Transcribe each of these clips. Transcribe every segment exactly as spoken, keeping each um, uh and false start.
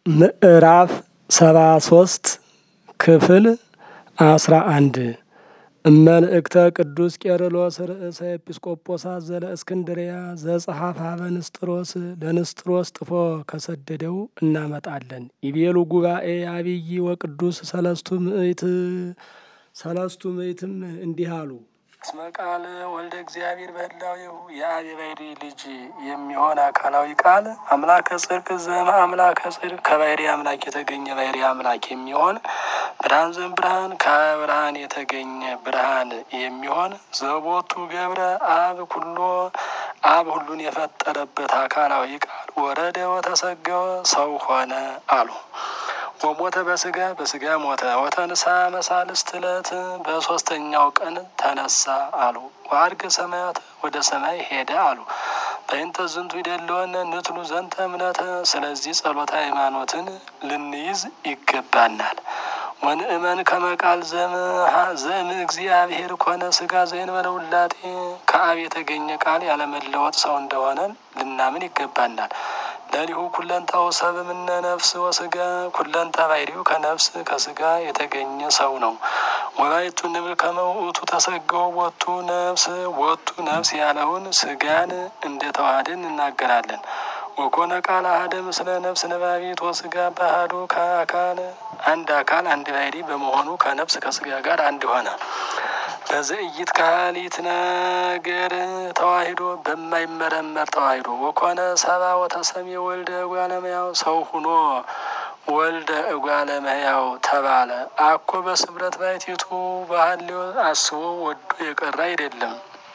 ምዕራፍ ሰባ ሶስት ክፍል አስራ አንድ እመልእክተ ቅዱስ ቄርሎስ ርእሰ ኤጲስቆጶሳት ዘለ እስክንድርያ ዘጸሐፈ በንስጥሮስ ለንስጥሮስ ጥፎ ከሰደደው እናመጣለን። ይቤሉ ጉባኤ አብይ ወቅዱስ ሰለስቱ ምዕት ሰለስቱ ምዕትም እንዲህ አሉ። እስመ ቃል ወልደ እግዚአብሔር በህላዌሁ የአብ የባሕርይ ልጅ የሚሆን አካላዊ ቃል አምላከ ጽድቅ ዘመ አምላከ ጽድቅ ከባሕርይ አምላክ የተገኘ ባሕርይ አምላክ የሚሆን ብርሃን ዘም ብርሃን ከብርሃን የተገኘ ብርሃን የሚሆን ዘቦቱ ገብረ አብ ኩሎ አብ ሁሉን የፈጠረበት አካላዊ ቃል ወረደ ወተሰገወ ሰው ሆነ አሉ። ወሞተ በስጋ በስጋ ሞተ ወተንሳ መሳልስት ዕለት በሶስተኛው ቀን ተነሳ አሉ። ወአድገ ሰማያት ወደ ሰማይ ሄደ አሉ። በእንተ ዝንቱ ይደለወነ ንትሉ ዘንተ እምነተ ስለዚህ ጸሎተ ሃይማኖትን ልንይዝ ይገባናል። ወንእመን ከመቃል ዘም እግዚአብሔር ኮነ ስጋ ዘእንበለ ውላጤ ከአብ የተገኘ ቃል ያለመለወጥ ሰው እንደሆነ ልናምን ይገባናል። ለሊሁ ኩለንታው ሰብ እምነ ነፍስ ወስጋ ኩለንታ ባሕርዩ ከነፍስ ከስጋ የተገኘ ሰው ነው። ወባይቱ ንብል ከመ ውእቱ ተሰገው ወቱ ነፍስ ወቱ ነፍስ ያለውን ስጋን እንደተዋሃደ እንናገራለን። ወኮነ ቃል አሐደ ምስለ ነፍስ ነባቢት ወስጋ በአሐዱ ከአካል አንድ አካል አንድ ባሕርይ በመሆኑ ከነፍስ ከስጋ ጋር አንድ ሆነ። በዘእይት ካሊት ነገር ተዋሂዶ በማይመረመር ተዋሂዶ ወኮነ ሰባ ወተሰሜ ወልደ እጓለ እመሕያው ሰው ሁኖ ወልደ እጓለ እመሕያው ተባለ። አኮ በስብረት ባሕቲቱ በሐልዮ አስቦ ወዶ የቀረ አይደለም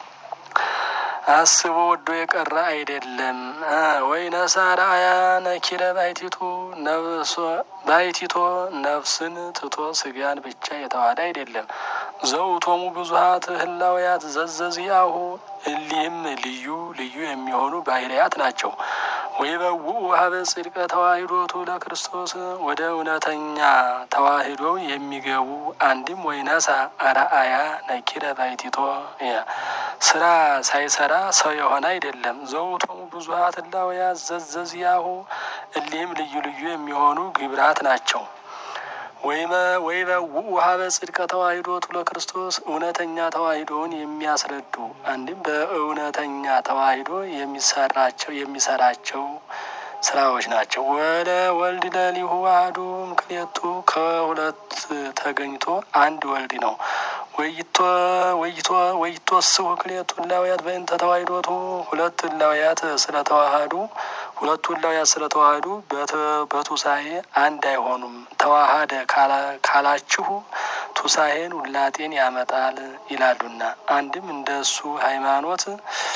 አስቦ ወዶ የቀረ አይደለም። ወይ ነሳ ረአያ ነኪረ ባሕቲቱ ነፍሶ ባሕቲቶ ነፍስን ትቶ ስጋን ብቻ የተዋሃደ አይደለም። ዘውቶሙ ብዙኃት ህላውያት ዘዘዚያሁ እሊህም ልዩ ልዩ የሚሆኑ ባሕርያት ናቸው። ወይበውኡ ሀበ ጽድቀ ተዋሂዶቱ ለክርስቶስ ወደ እውነተኛ ተዋሂዶ የሚገቡ አንድም ወይነሳ አርአያ ነኪረ ባሕቲቶ ስራ ሳይሰራ ሰው የሆነ አይደለም። ዘውቶሙ ብዙኃት ህላውያት ዘዘዚያሁ እሊህም ልዩ ልዩ የሚሆኑ ግብራት ናቸው። ወይበውኡ ሀበ ጽድቀ ተዋሂዶቱ ለክርስቶስ እውነተኛ ተዋሂዶውን የሚያስረዱ አንድም በእውነተኛ ተዋሂዶ የሚሰራቸው የሚሰራቸው ስራዎች ናቸው። ወለ ወልድ ለሊሁ አሐዱ እምክልኤቱ ከሁለት ተገኝቶ አንድ ወልድ ነው። ወይቶ ወይቶ ወይቶስሑ ክልኤቱ እላውያት በእንተ ተዋሂዶቱ ሁለት እላውያት ስለተዋሃዱ ሁለቱ እላውያት ስለተዋሃዱ በቱሳኤ አንድ አይሆኑም። ተዋሃደ ካላችሁ ቱሳኤን ውላጤን ያመጣል ይላሉና አንድም እንደሱ ሃይማኖት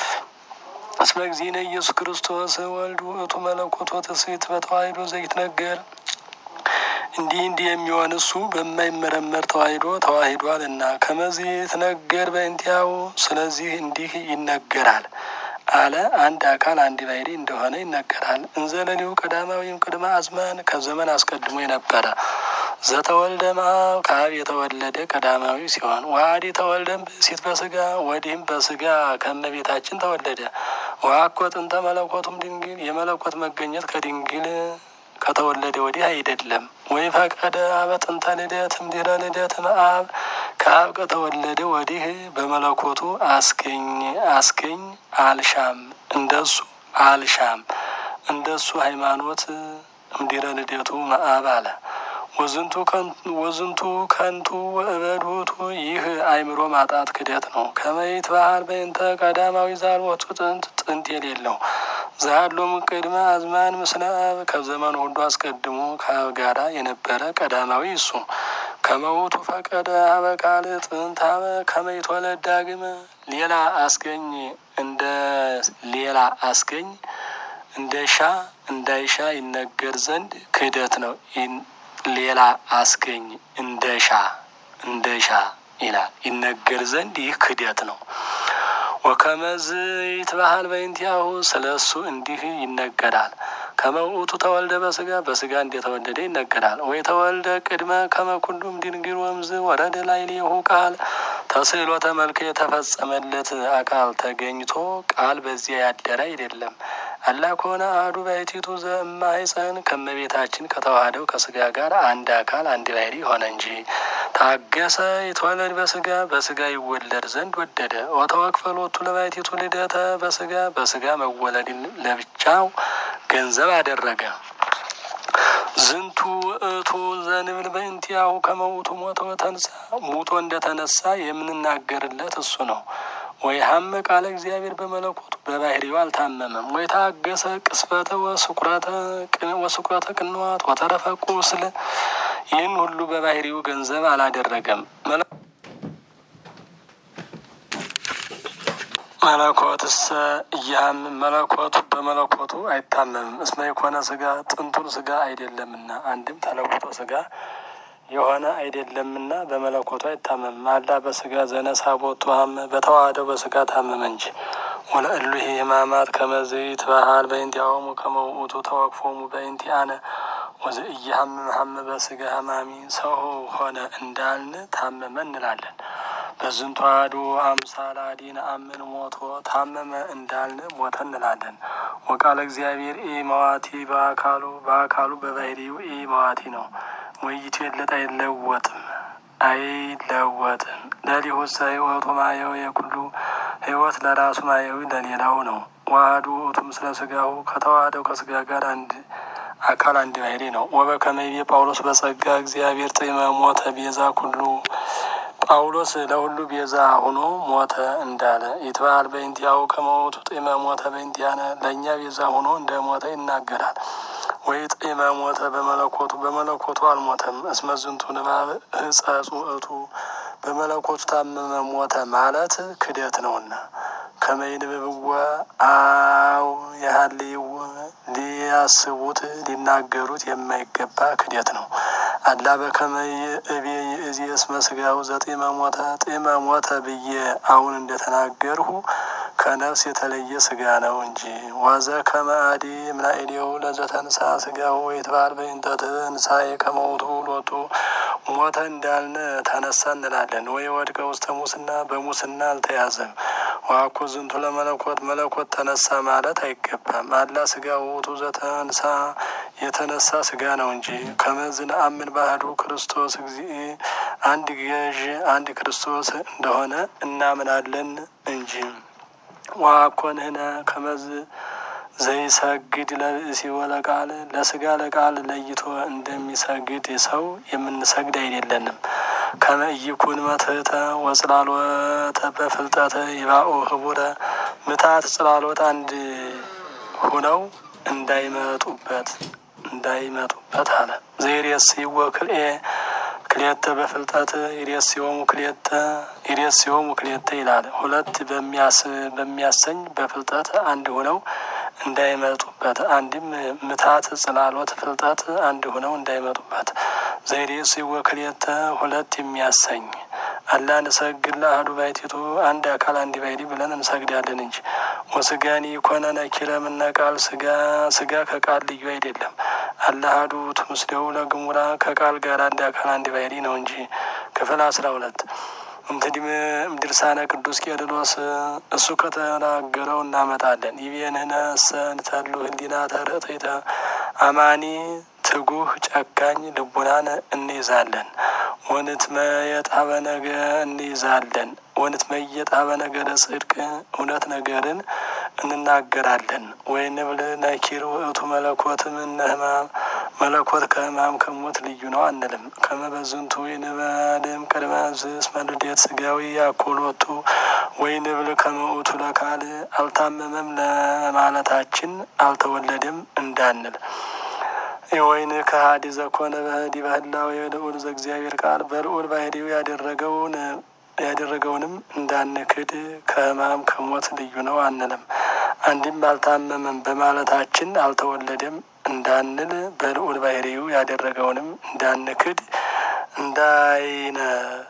እስመ እግዚእነ ኢየሱስ ክርስቶስ ወልድ ውእቱ መለኮት ወትስብእት በተዋሂዶ ዘይትነገር እንዲህ እንዲህ የሚሆን እሱ በማይመረመር ተዋሂዶ ተዋሂዷልና ከመዚህ ይትነገር በእንቲአሁ ስለዚህ እንዲህ ይነገራል አለ። አንድ አካል አንድ ባሕርይ እንደሆነ ይነገራል። እንዘ ለሊሁ ቀዳማዊም ቅድመ አዝማን ከዘመን አስቀድሞ የነበረ ዘተወልደ እምአብ ከአብ የተወለደ ቀዳማዊ ሲሆን ወአዲ ተወልደም ብእሲት በስጋ ወዲህም በስጋ ከእመቤታችን ተወለደ። ወአኮ ጥንተ መለኮቱም ድንግል የመለኮት መገኘት ከድንግል ከተወለደ ወዲህ አይደለም። ወይ ፈቀደ አበ ጥንተ ልደት እምድኅረ ልደት እምአብ ከአብ ከተወለደ ወዲህ በመለኮቱ አስገኝ አስገኝ አልሻም እንደሱ አልሻም እንደሱ ሃይማኖት እምድኅረ ልደቱ እምአብ አለ። ወዝንቱ ወዝንቱ ከንቱ ወእበድ ውእቱ ይህ አእምሮ ማጣት ክደት ነው። ከመ ይትበሃል በእንተ ቀዳማዊ ዘአልቦቱ ጥንት ጥንት የሌለው ዘሀሎም ቅድመ አዝማን ምስለ አብ ከዘመኑ ሁሉ አስቀድሞ ከአብ ጋራ የነበረ ቀዳማዊ እሱ ከመ ውእቱ ፈቀደ ሀበ ካልእ ጥንት ሀበ ከመ ይትወለድ ዳግመ ሌላ አስገኝ እንደ ሌላ አስገኝ እንደ ሻ እንዳይሻ ይነገር ዘንድ ክህደት ነው። ሌላ አስገኝ እንደሻ እንደሻ ይላል ይነገር ዘንድ ይህ ክህደት ነው። ወከመዝ ይትበሃል በእንቲአሁ ስለሱ እንዲህ ይነገራል። ከመ ውእቱ ተወልደ በስጋ በስጋ እንደተወለደ ይነገራል። ወይ ተወልደ ቅድመ ከመ ኩሉም ድንግል ወምዝ ወረደ ላዕሌሁ ቃል ተስዕሎተ መልክ የተፈጸመለት አካል ተገኝቶ ቃል በዚያ ያደረ አይደለም። አላ ከሆነ አሐዱ ባሕቲቱ ዘእማሕፀን ከመቤታችን ከተዋህደው ከስጋ ጋር አንድ አካል አንድ ባሕርይ ሆነ እንጂ። ታገሰ ይትወለድ በስጋ በስጋ ይወለድ ዘንድ ወደደ። ወተወክፈ ሎቱ ለባሕቲቱ ልደተ በስጋ በስጋ መወለድን ለብቻው ገንዘብ አደረገ። ዝንቱ ውእቱ ዘንብል በእንቲአሁ ከመ ውእቱ ሞተ ወተንሣ ሙቶ እንደተነሳ የምንናገርለት እሱ ነው። ወይ ሀመ ቃለ እግዚአብሔር በመለኮቱ በባሕርዩ አልታመመም። ወይ ታገሰ ቅስፈተ ወስቁረተ ቅንዋት ወተረፈ ቁስል ይህን ሁሉ በባሕርዩ ገንዘብ አላደረገም። መለኮትሰ እያምን መለኮቱ በመለኮቱ አይታመምም። እስመ የኮነ ስጋ ጥንቱን ስጋ አይደለምና አንድም ተለውጦ ስጋ የሆነ አይደለምና በመለኮቱ አይታመምም። አላ በስጋ ዘነሳ ቦቱ ሀመ በተዋህደው በስጋ ታመመ እንጂ። ወለእሉ ሕማማት ከመዝ ይትበሃል በእንቲአሆሙ ከመ ውእቱ ተወክፎሙ በእንቲአነ ወዘኢያሐምም ሀመ በስጋ ሕማሚ ሰው ሆነ እንዳልን ታመመ እንላለን። በዝንቱ አሐዱ አምሳለ አዲነ አምን ሞቶ ታመመ እንዳልን ሞተ እንላለን። ወቃለ እግዚአብሔር ኢ መዋቲ በአካሉ በአካሉ በባሕርዩ ኢ መዋቲ ነው። ወይቱ የለጥ አይለወጥም አይለወጥም። ለሊሁሰ ሕይወቱ ማየው የኩሉ ሕይወት ለራሱ ማየዊ ለሌላው ነው። ዋህዱ ውእቱ ምስለ ስጋሁ ከተዋህደው ከስጋ ጋር አንድ አካል አንድ ባሕርይ ነው። ወበከመ ይቤ ጳውሎስ በጸጋ እግዚአብሔር ጢመ ሞተ ቤዛ ኩሉ ጳውሎስ ለሁሉ ቤዛ ሆኖ ሞተ እንዳለ ይትበሃል በእንቲአሁ ከመ ውእቱ ጢመ ሞተ በእንቲአነ ለእኛ ቤዛ ሆኖ እንደ ሞተ ይናገራል። ወይ ጢመ ሞተ በመለኮቱ በመለኮቱ አልሞተም። እስመ ዝንቱ ንባብ ሕጸጽ ውእቱ በመለኮቱ ታመመ ሞተ ማለት ክደት ነውና። ከመ ይንብብዎ አው የሀልይዎ ሊያስቡት ሊናገሩት የማይገባ ክደት ነው። አላ በከመ ይእዜ ይእዜ እስመ ስጋሁ ዘጢመ ሞተ ጢመ ሞተ ብዬ አሁን እንደተናገርሁ ከነፍስ የተለየ ስጋ ነው እንጂ። ዋዘ ከመ አዲ እምናእዴሁ ለዘተንሣ ስጋሁ ይትበሃል በእንተ ትንሣኤ ከመ ውእቱ ሎቱ ሞተ እንዳልን ተነሳ እንላለን። ወይ ወድቀ ውስተ ሙስና በሙስና አልተያዘም። ዋኮ ዝንቱ ለመለኮት መለኮት ተነሳ ማለት አይገባም። አላ ስጋ ውእቱ ዘተንሣ የተነሳ ስጋ ነው እንጂ። ከመዝ ነአምን በአሐዱ ክርስቶስ እግዚእ አንድ ገዥ አንድ ክርስቶስ እንደሆነ እናምናለን እንጂ። ዋኮ ንሕነ ከመዝ ዘይሰግድ ለብእሲ ወለቃል ለስጋ ለቃል ለይቶ እንደሚሰግድ ሰው የምንሰግድ አይደለንም። ከመ ኢይኩን መትሕተ ወጽላሎተ በፍልጠተ ይባኡ ህቡረ ምታት ጽላሎት አንድ ሁነው እንዳይመጡበት እንዳይመጡበት አለ። ዘይሬስይዎ ክልኤ ክልኤተ በፍልጠት ይሬስዮሙ ክልኤተ ይሬስዮሙ ክልኤተ ይላል። ሁለት በሚያስ በሚያሰኝ በፍልጠት አንድ ሆነው እንዳይመጡበት አንድም ምታት ጽላሎት ፍልጠት አንድ ሆነው እንዳይመጡበት። ዘይሬስይዎ ክልኤተ ሁለት የሚያሰኝ አላ ንሰግድ ለአሐዱ ባሕቲቱ አንድ አካል አንድ ባሕርይ ብለን እንሰግዳለን እንጂ። ወስጋኒ ኮነ ነኪረ እምነ ቃል ስጋ ስጋ ከቃል ልዩ አይደለም። አላ አሐዱ ውእቱ ምስሌሁ ለግሙራ ከቃል ጋር አንድ አካል አንድ ባሕርይ ነው እንጂ። ክፍል አስራ ሁለት እምትድም ድርሳነ ቅዱስ ቄርሎስ እሱ ከተናገረው እናመጣለን። ይቤንህነሰ ንተሉ ህሊናተ ርትዕተ አማኒ ትጉህ ጨካኝ ልቡናን እንይዛለን። ወንትመየጣ በነገ እንይዛለን ወንትመየጣ በነገረ ጽድቅ እውነት ነገርን እንናገራለን። ወይንብል ነኪር ውእቱ መለኮት እምነ ሕማም መለኮት ከሕማም ከሞት ልዩ ነው አንልም። ከመ በዝንቱ ይንበልም ቅድመ እስመ ልደት ስጋዊ ያኮሎቱ ወይንብል ከመ ውእቱ ለካል አልታመመም ለማለታችን አልተወለደም እንዳንል። የወይን ከሃዲ ዘኮነ በህዲ በህላዌ ልዑል ዘእግዚአብሔር ቃል በልዑል ባሕርዩ ያደረገውን ያደረገውንም እንዳንክድ ከሕማም ከሞት ልዩ ነው አንልም። አንድም አልታመመም በማለታችን አልተወለደም እንዳንል በልዑል ባሕርዩ ያደረገውንም እንዳንክድ እንዳይነ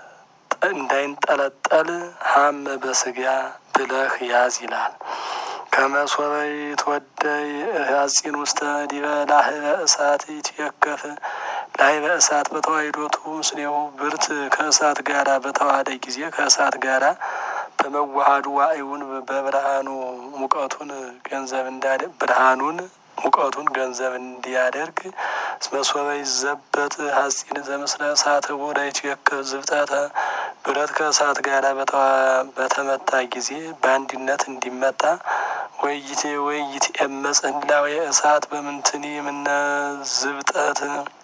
እንዳይንጠለጠል ሀመ በስጋ ብለህ ያዝ ይላል። ከመሶበ ይትወደይ ሐጺን ውስተ ዲበ ላህበ እሳት ይትየከፍ ላህበ እሳት በተዋሕዶቱ ምስሌሁ ብርት ከእሳት ጋራ በተዋህደ ጊዜ ከእሳት ጋራ በመዋሃዱ ዋዕዩን በብርሃኑ ሙቀቱን ገንዘብ እንዳደርግ ብርሃኑን ሙቀቱን ገንዘብ እንዲያደርግ መስወበ ይዘበት ሀጺን ዘምስለ እሳት ወዳይቱ የከ ዝብጠተ ብረት ከእሳት ጋር በተመታ ጊዜ በአንድነት እንዲመታ ወይቴ ወይቴ እመጽላዊ እሳት በምንትኒ ምነ ዝብጠት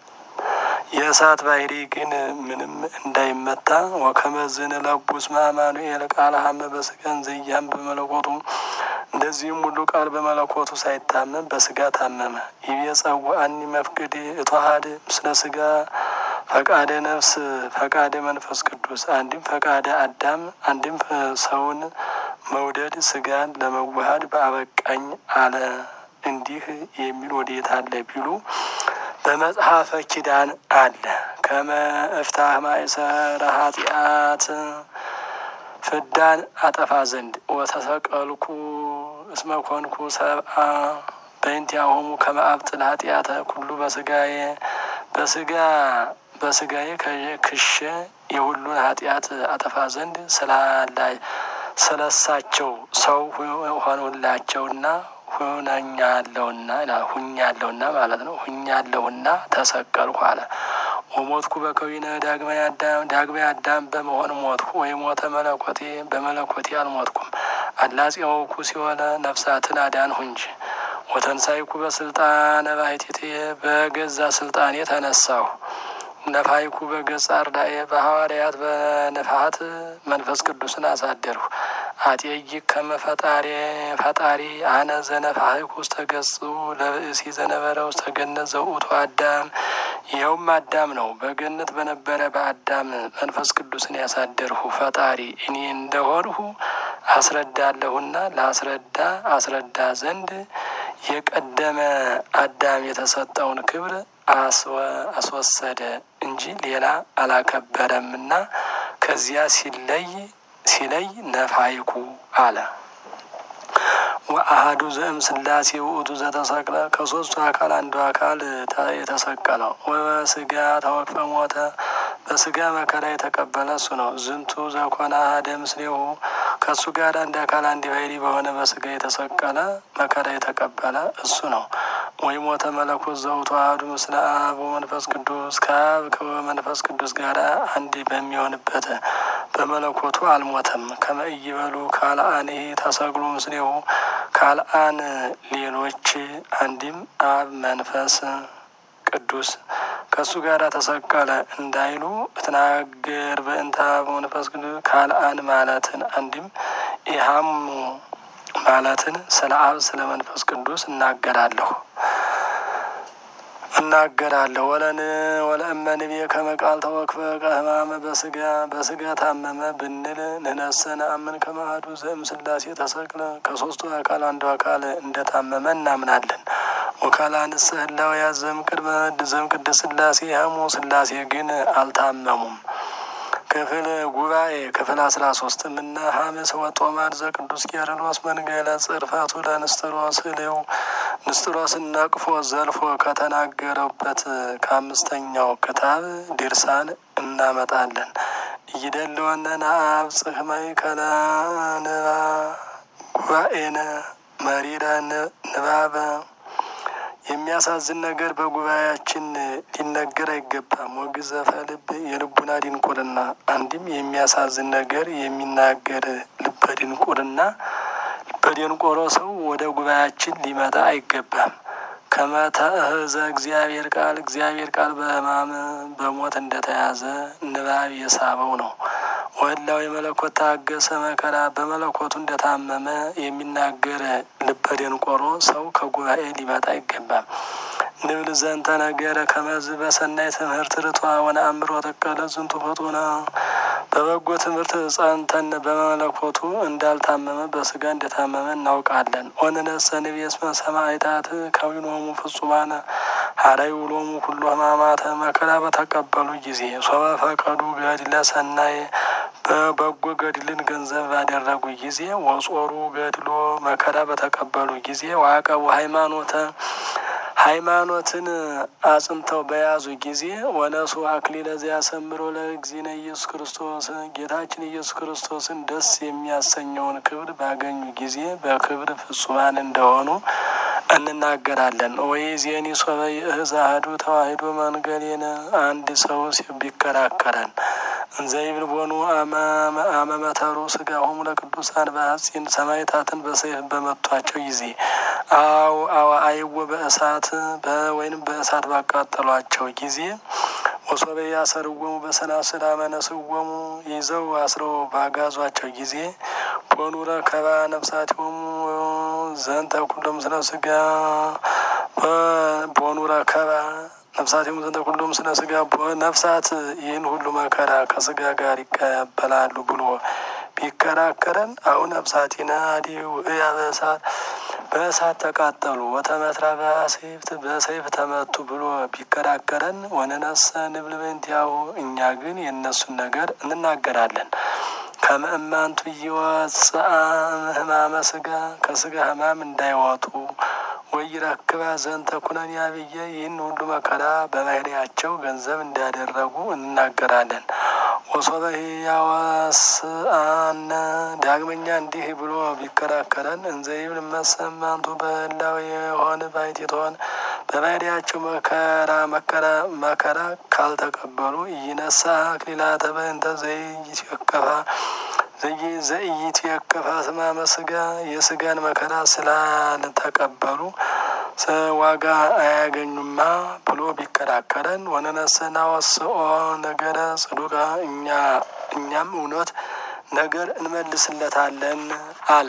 የእሳት ባህሪ ግን ምንም እንዳይመታ ወከመዝን ለቡስ ማማኑኤል ቃል ሀመ በስጋን ዘያም በመለኮቱ እንደዚህም ሁሉ ቃል በመለኮቱ ሳይታመም በስጋ ታመመ። ይቤጸውዐኒ መፍቅድ እተዋሃድ ምስለ ስጋ ፈቃደ ነፍስ ፈቃደ መንፈስ ቅዱስ አንድም ፈቃደ አዳም አንድም ሰውን መውደድ ስጋን ለመዋሃድ በአበቃኝ አለ። እንዲህ የሚል ወዴት አለ ቢሉ በመጽሐፈ ኪዳን አለ። ከመ እፍታህ ማእሰረ ኃጢአት ፍዳን አጠፋ ዘንድ ወተሰቀልኩ እስመ ኮንኩ ሰብአ በእንቲአሆሙ ከመ አብጥል ኃጢአተ ኩሉ በስጋዬ በስጋ በስጋዬ ክሸ የሁሉን ኃጢአት አጠፋ ዘንድ ስላላይ ስለሳቸው ሰው ሆኑላቸውና ሁኛለሁና ሁኛለሁና ማለት ነው። ሁኛለሁና ተሰቀልኩ አለ። ወሞትኩ በከዊነ ዳግማይ አዳም ዳግማይ አዳም በመሆን ሞትኩ። ወይ ሞተ መለኮቴ በመለኮቴ አልሞትኩም። አላጼውኩ ሲሆነ ነፍሳትን አዳንሁ እንጂ። ወተንሳይኩ በስልጣነ ባሕቲቴ በገዛ ስልጣኔ ተነሳሁ። ነፋይኩ በገጸ አርዳኤ በሐዋርያት በነፋት መንፈስ ቅዱስን አሳደርሁ። አጤይቅ ከመ ፈጣሪ ፈጣሪ አነ ዘነፋይኩ ውስተ ገጹ ለብእሲ ዘነበረ ውስተ ገነት ዘውእቱ አዳም ይኸውም አዳም ነው። በገነት በነበረ በአዳም መንፈስ ቅዱስን ያሳደርሁ ፈጣሪ እኔ እንደሆንሁ አስረዳለሁና ላስረዳ አስረዳ ዘንድ የቀደመ አዳም የተሰጠውን ክብር አስወሰደ እንጂ ሌላ አላከበረምና ከዚያ ሲለይ ሲለይ ነፋይኩ አለ። ወአሐዱ ዘእም ሥላሴ ውእቱ ዘተሰቅለ ከሶስቱ አካል አንዱ አካል የተሰቀለው ወበስጋ ተወክፈ ሞተ በስጋ መከራ የተቀበለ እሱ ነው። ዝንቱ ዘኮነ አሐደ ምስሌሁ ከእሱ ጋር አንድ አካል አንድ ባሕርይ በሆነ በስጋ የተሰቀለ መከራ የተቀበለ እሱ ነው። ወይ ሞተ መለኮት ዘውእቱ አሐዱ ምስለ አብ ወመንፈስ ቅዱስ ከአብ ከመንፈስ ቅዱስ ጋር አንድ በሚሆንበት በመለኮቱ አልሞተም። ከመ ኢይበሉ ካልአንሂ ተሰቅሉ ምስሌሁ ካልአን ሌሎች አንድም አብ መንፈስ ቅዱስ ከእሱ ጋር ተሰቀለ እንዳይሉ እትናገር በእንተ አብ ወመንፈስ ቅዱስ ካልአን ማለትን አንድም ኢሃሙ ማለትን ስለ አብ ስለ መንፈስ ቅዱስ እናገራለሁ እናገራለሁ ወለን ወለእመንቤ ከመ ቃል ተወክፈ ከሕማመ በስጋ በስጋ ታመመ ብንል ንነሰነ አምን ከመ አሐዱ ዘእም ሥላሴ ተሰቅለ ከሶስቱ አካል አንዱ አካል እንደታመመ እናምናለን። ወካልአንሰ ህላውያት ዘእምቅድመ ዘእምቅድስት ሥላሴ ያሙ ሥላሴ ግን አልታመሙም። ክፍል ጉባኤ ክፍል አስራ ሶስት ምና ሀምስ ወጦማር ዘቅዱስ ቄርሎስ መንገለ ጽርፈቱ ለንስጥሮስ እሌው ንስጥሮስን ነቅፎ ዘልፎ ከተናገረበት ከአምስተኛው ክታብ ድርሳን እናመጣለን። እይደለወነ ነአብጽሕ ማእከለ ንባ ጉባኤነ መሪረ ንባበ የሚያሳዝን ነገር በጉባኤያችን ሊነገር አይገባም። ወግዘፈ ልብ የልቡና ድንቁርና አንድም የሚያሳዝን ነገር የሚናገር ልበ ድንቁርና ልበ ደንቆሮ ሰው ወደ ጉባኤያችን ሊመጣ አይገባም። ከመተእህዘ እግዚአብሔር ቃል እግዚአብሔር ቃል በሕማም በሞት እንደተያዘ ንባብ የሳበው ነው። ወላው የመለኮት ታገሰ መከራ በመለኮቱ እንደታመመ የሚናገር ልበ ደንቆሮ ሰው ከጉባኤ ሊመጣ አይገባም። ንብል ዘንተ ነገረ ከመዝ በሰናይ ትምህርት ርቷ ወነአምሮ ተቀለ ዝንቱ ፈጡና በበጎ ትምህርት ጸንተን በመለኮቱ እንዳልታመመ በስጋ እንደታመመ እናውቃለን። ወንነሰ ንቤስመ ሰማዕታት ከዊኖሙ ፍጹማነ ሀረዩ ሎሙ ኩሉ ሕማማተ መከራ በተቀበሉ ጊዜ ሶበ ፈቀዱ ገድለ ሰናይ በበጎ ገድልን ገንዘብ ባደረጉ ጊዜ ወጾሩ ገድሎ መከራ በተቀበሉ ጊዜ ዋቀቡ ሃይማኖተ ሃይማኖትን አጽንተው በያዙ ጊዜ ወነሱ አክሊለ ዘያሰምሮ ለእግዚእነ ኢየሱስ ክርስቶስ ጌታችን ኢየሱስ ክርስቶስን ደስ የሚያሰኘውን ክብር ባገኙ ጊዜ በክብር ፍጹማን እንደሆኑ እንናገራለን። ወይ ዜኒ ሶበ የእዛሃዱ ተዋሂዶ መንገሌነ አንድ ሰው ቢከራከረን እንዘይብል ቦኑ አመመተሩ ስጋሆሙ ለቅዱሳን በሐጺን ሰማዕታትን በሰይፍ በመቷቸው ጊዜ አው አው አይወ በእሳት በወይንም በእሳት ባቃጠሏቸው ጊዜ ወሶበ ያሰርወሙ በሰናስል አመነስወሙ ይዘው አስረው ባጋዟቸው ጊዜ ቦኑረ ከባ ነፍሳቲሆሙ ዘንተ ኩሎም ስለ ስጋ ቦኑረ ከባ ነፍሳቲሆሙ ዘንተ ኩሎም ስለ ስጋ ነፍሳት ይህን ሁሉ መከራ ከስጋ ጋር ይቀበላሉ ብሎ ቢከራከረን አሁን ነፍሳቲና አዲው እያ በእሳት በእሳት ተቃጠሉ ወተመትራ በሰይፍ በሰይፍ ተመቱ ብሎ ቢከራከረን ወነነሰ ንብል በእንቲአሁ እኛ ግን የእነሱን ነገር እንናገራለን። ከመእማንቱ ይወፅአ ህማመ ስጋ ከስጋ ህማም እንዳይወጡ ወይረክባ ዘንተ ኩነኔ አብየ ይህን ሁሉ መከራ በባህሪያቸው ገንዘብ እንዳደረጉ እንናገራለን። ወሶበ ያወስአነ ዳግመኛ እንዲህ ብሎ ቢከራከረን እንዘይብል መሰማንቱ በህላው የሆነ ባይቲቶን በባህሪያቸው መከራ መከራ መከራ ካልተቀበሉ ይነሳ አክሊላተ በእንተ ዘይትወከፋ ዘይትወከፋ ህማመ ስጋ የስጋን መከራ ስላልተቀበሉ ዋጋ አያገኙማ ብሎ ቢከራከረን ወነነሰና ወስኦ ነገረ ጽዱቃ እኛ እኛም እውነት ነገር እንመልስለታለን አለ።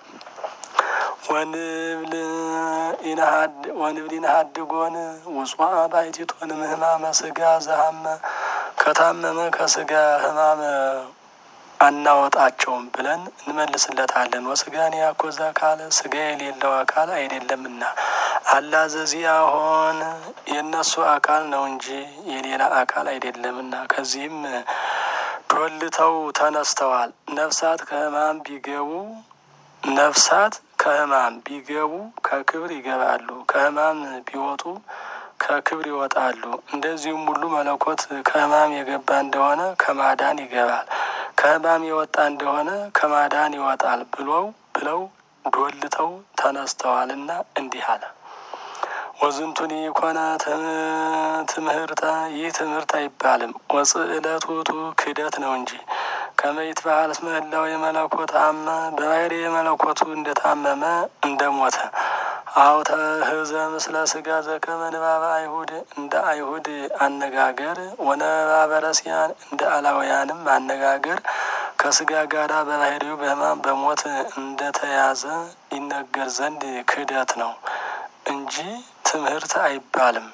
ወንብል ኢናሃድ ወንብል ኢናሃድ ጎን ውጽዋ ባይቲቶን ህማመ ስጋ ዘሃመ ከታመመ ከስጋ ህማም አናወጣቸውም ብለን እንመልስለታለን። ወስጋን ያኮዛ ካለ ስጋ የሌለው አካል አይደለምና አላዘዚያ ሆን የነሱ አካል ነው እንጂ የሌላ አካል አይደለምና ከዚህም ዶልተው ተነስተዋል። ነፍሳት ከህማም ቢገቡ ነፍሳት ከህማም ቢገቡ ከክብር ይገባሉ፣ ከህማም ቢወጡ ከክብር ይወጣሉ። እንደዚሁም ሁሉ መለኮት ከህማም የገባ እንደሆነ ከማዳን ይገባል፣ ከህማም የወጣ እንደሆነ ከማዳን ይወጣል ብለው ብለው ዶልተው ተነስተዋልና እንዲህ አለ። ወዝንቱኒ ኮነ ትምህርታ ይህ ትምህርት አይባልም፣ ወጽዕለቱቱ ክህደት ነው እንጂ ከመይት ባህል ስመላው የመለኮት አመ በባህሪ የመለኮቱ እንደታመመ እንደሞተ አውተ ህዘ ምስለ ስጋ ዘከመ ንባበ አይሁድ እንደ አይሁድ አነጋገር ወነባበ ረሲያን እንደ አላውያንም አነጋገር ከስጋ ጋራ በባህሪው በህማም በሞት እንደተያዘ ይነገር ዘንድ ክህደት ነው እንጂ ትምህርት አይባልም።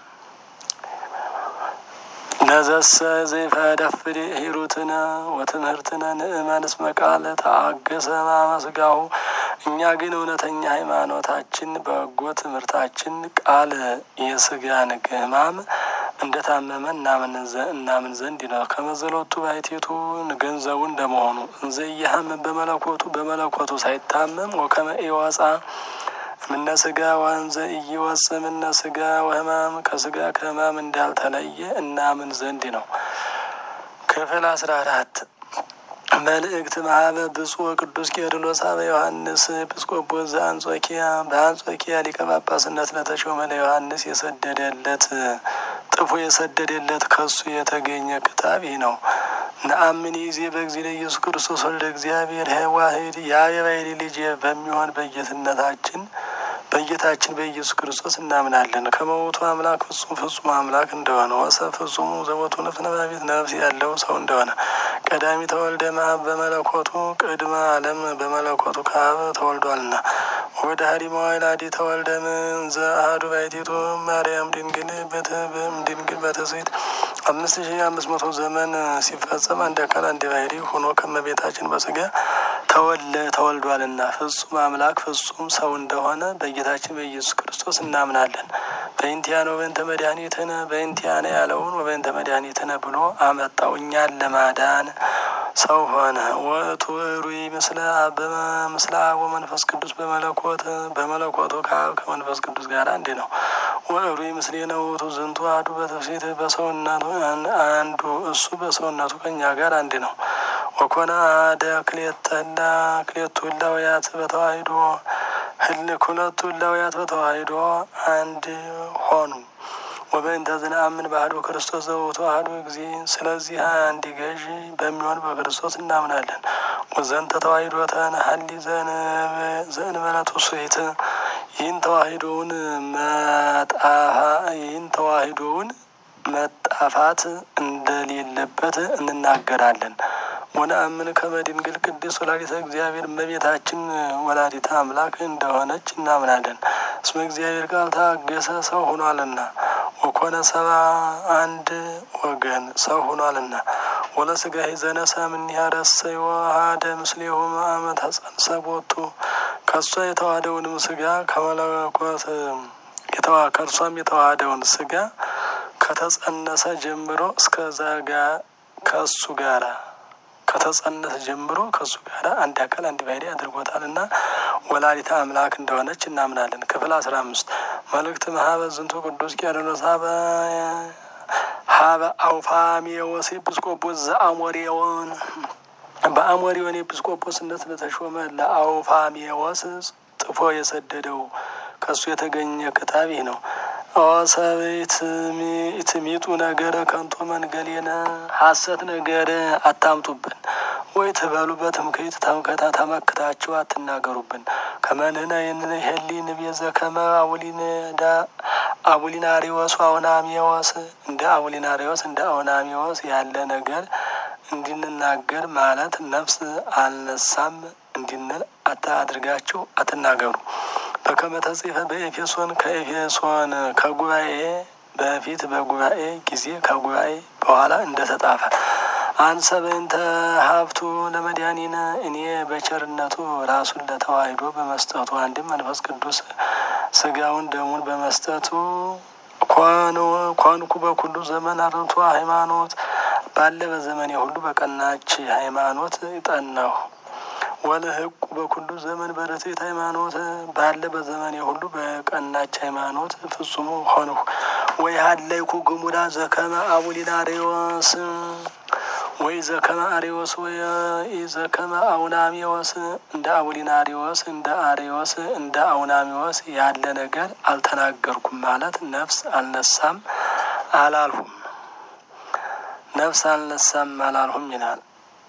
ለዘሰ ዘይፈደፍድ ሂሩትነ ወትምህርትነ ንእመን እስመ ቃል ተአገሰ ሕማመ ስጋሁ እኛ ግን እውነተኛ ሃይማኖታችን በጎ ትምህርታችን ቃል የስጋን ሕማም እንደታመመ እናምን ዘንድ ነው። ከመዘሎቱ ባይቴቱ ገንዘቡ እንደመሆኑ እንዘያህም በመለኮቱ በመለኮቱ ሳይታመም ወከመ ኢወፃ ምነ ስጋ ወንዘ እይወፅ ምነ ስጋ ወህማም ከስጋ ከህማም እንዳልተለየ እናምን ዘንድ ነው። ክፍል አስራ አራት መልእክት ማህበ ብፁዕ ቅዱስ ቄርሎስ አበ ዮሐንስ ኤጲስቆጶስ ዘአንጾኪያ በአንጾኪያ ሊቀ ጳጳስነት ለተሾመ ለዮሐንስ የሰደደለት ጥፎ የሰደደለት ከሱ የተገኘ ክታብ ይህ ነው። ነአምን ይዜ በእግዚእነ ኢየሱስ ክርስቶስ ወልደ እግዚአብሔር ዋሕድ የአብ የባሕርይ ልጅ በሚሆን በጌትነታችን በጌታችን በኢየሱስ ክርስቶስ እናምናለን። ከመውቱ አምላክ ፍጹም ፍጹም አምላክ እንደሆነ ወሰብ ፍጹሙ ዘቦቱ ነፍስ ነባቢት ነፍስ ያለው ሰው እንደሆነ ቀዳሚ ተወልደ እምአብ በመለኮቱ ቅድመ ዓለም በመለኮቱ ከአብ ተወልዷልና ወደ ሀዲ መዋዕል ተወልደ እምእንዘ አሐዱ ባሕቲቱ ማርያም ድንግል በትብም ድንግል በትስብእት አምስት ሺህ አምስት መቶ ዘመን ሲፈጸም አንድ አካል አንድ ባሕርይ ሆኖ ከመቤታችን በስጋ ተወለ ተወልዷልና ፍጹም አምላክ ፍጹም ሰው እንደሆነ በጌታችን በኢየሱስ ክርስቶስ እናምናለን። በእንቲአነ ወበእንተ መድኃኒትነ በእንቲአነ ያለውን ወበእንተ መድኃኒትነ ብሎ አመጣው እኛን ለማዳን ሰው ሆነ። ወቱ ሩይ ምስለ አብ ምስለ አብ ወመንፈስ ቅዱስ በመለኮት በመለኮቱ ከአብ ከመንፈስ ቅዱስ ጋር አንድ ነው። ወሩይ ምስሌነ ውእቱ ዝንቱ አሐዱ በትፍሥሕት በሰውነቱ አንዱ እሱ በሰውነቱ ከኛ ጋር አንድ ነው። ወኮነ አሐደ ክልኤተ ህላ ክልኤቱ ህላውያት በተዋሕዶ ህል ሁለቱ ህላውያት በተዋሕዶ አንድ ሆኑ። ወበእንተ ዝነአምን በአሐዱ ክርስቶስ ዘውእቱ አሐዱ እግዚእ ስለዚህ አንድ ገዥ በሚሆን በክርስቶስ እናምናለን። ወዘንተ ተዋሕዶተ ነሐሊ ዘእንበለ ትውስሕት ይህን ተዋሕዶውን መጣፋ ይህን ተዋሕዶውን መጣፋት እንደሌለበት እንናገራለን። ወነአምን ከመ ድንግል ቅድስት ወላዲተ እግዚአብሔር እመቤታችን ወላዲተ አምላክ እንደሆነች እናምናለን። እስመ እግዚአብሔር ቃል ታገሰ ሰው ሆኗልና ወኮነ ሰብአ አንድ ወገን ሰው ሆኗልና። ወለሥጋሂ ዘነሣ እምኔሃ ረሰዮ አሐደ ምስሌሁ አመ ተጸንሠ ቦቱ ከእሷ የተዋሃደውንም ስጋ ከመለኮት ከእርሷም የተዋሃደውን ስጋ ከተጸነሰ ጀምሮ እስከዛ ጋር ከእሱ ጋራ ከተጸነሰ ጀምሮ ከእሱ ጋር አንድ አካል አንድ ባሕርይ አድርጎታልና ወላዲተ አምላክ እንደሆነች እናምናለን። ክፍል አስራ አምስት መልእክት መሀበ ዝንቱ ቅዱስ ቄርሎስ ሀበ ሀበ አውፋሜዎስ ኤጲስቆጶስ ዘአሞሬዎን በአሞሬዎን ኤጲስቆጶስነት ለተሾመ ለአውፋሜዎስ ጥፎ የሰደደው ከእሱ የተገኘ ክታብ ይህ ነው። ኦሰብእት ኢትሚጡ ነገረ ከንቶ መንገሌነ ሐሰት ነገር አታምጡብን። ወይ ትበሉ በትምክህት ተምከታ ተመክታችሁ አትናገሩብን። ከመንህነ ይህሊ ንቤዘ ከመ አቡሊነዳ አቡሊናሪዎስ አውናሚዎስ እንደ አቡሊናሪዎስ እንደ አውናሚዎስ ያለ ነገር እንድንናገር ማለት ነፍስ አልነሳም እንድንል አታድርጋችሁ አትናገሩ። በከመ ተጽሕፈ በኤፌሶን ከኤፌሶን ከጉባኤ በፊት በጉባኤ ጊዜ ከጉባኤ በኋላ እንደተጻፈ አንሰ በእንተ ሀብቱ ለመድኃኒነ እኔ በቸርነቱ ራሱን ለተዋሕዶ በመስጠቱ አንድም መንፈስ ቅዱስ ስጋውን ደሙን በመስጠቱ ኮንኩ በኩሉ ዘመን አርንቶ ሃይማኖት ባለ በዘመኔ ሁሉ በቀናች ሃይማኖት ጠናሁ። ወለህቁ በኩሉ ዘመን በርትዕት ሃይማኖት ባለ በዘመኔ ሁሉ በቀናች ሃይማኖት ፍጹም ሆንሁ። ወይሃለይኩ ግሙራ ዘከመ አቡሊናሪዎስ ወይ ዘከመ አሪዎስ ወይ ዘከመ አውናሚዎስ እንደ አቡሊናሪዎስ እንደ አሪዎስ እንደ አውናሚዎስ ያለ ነገር አልተናገርኩም ማለት ነፍስ አልነሳም አላልሁም ነፍስ አልነሳም አላልሁም ይላል።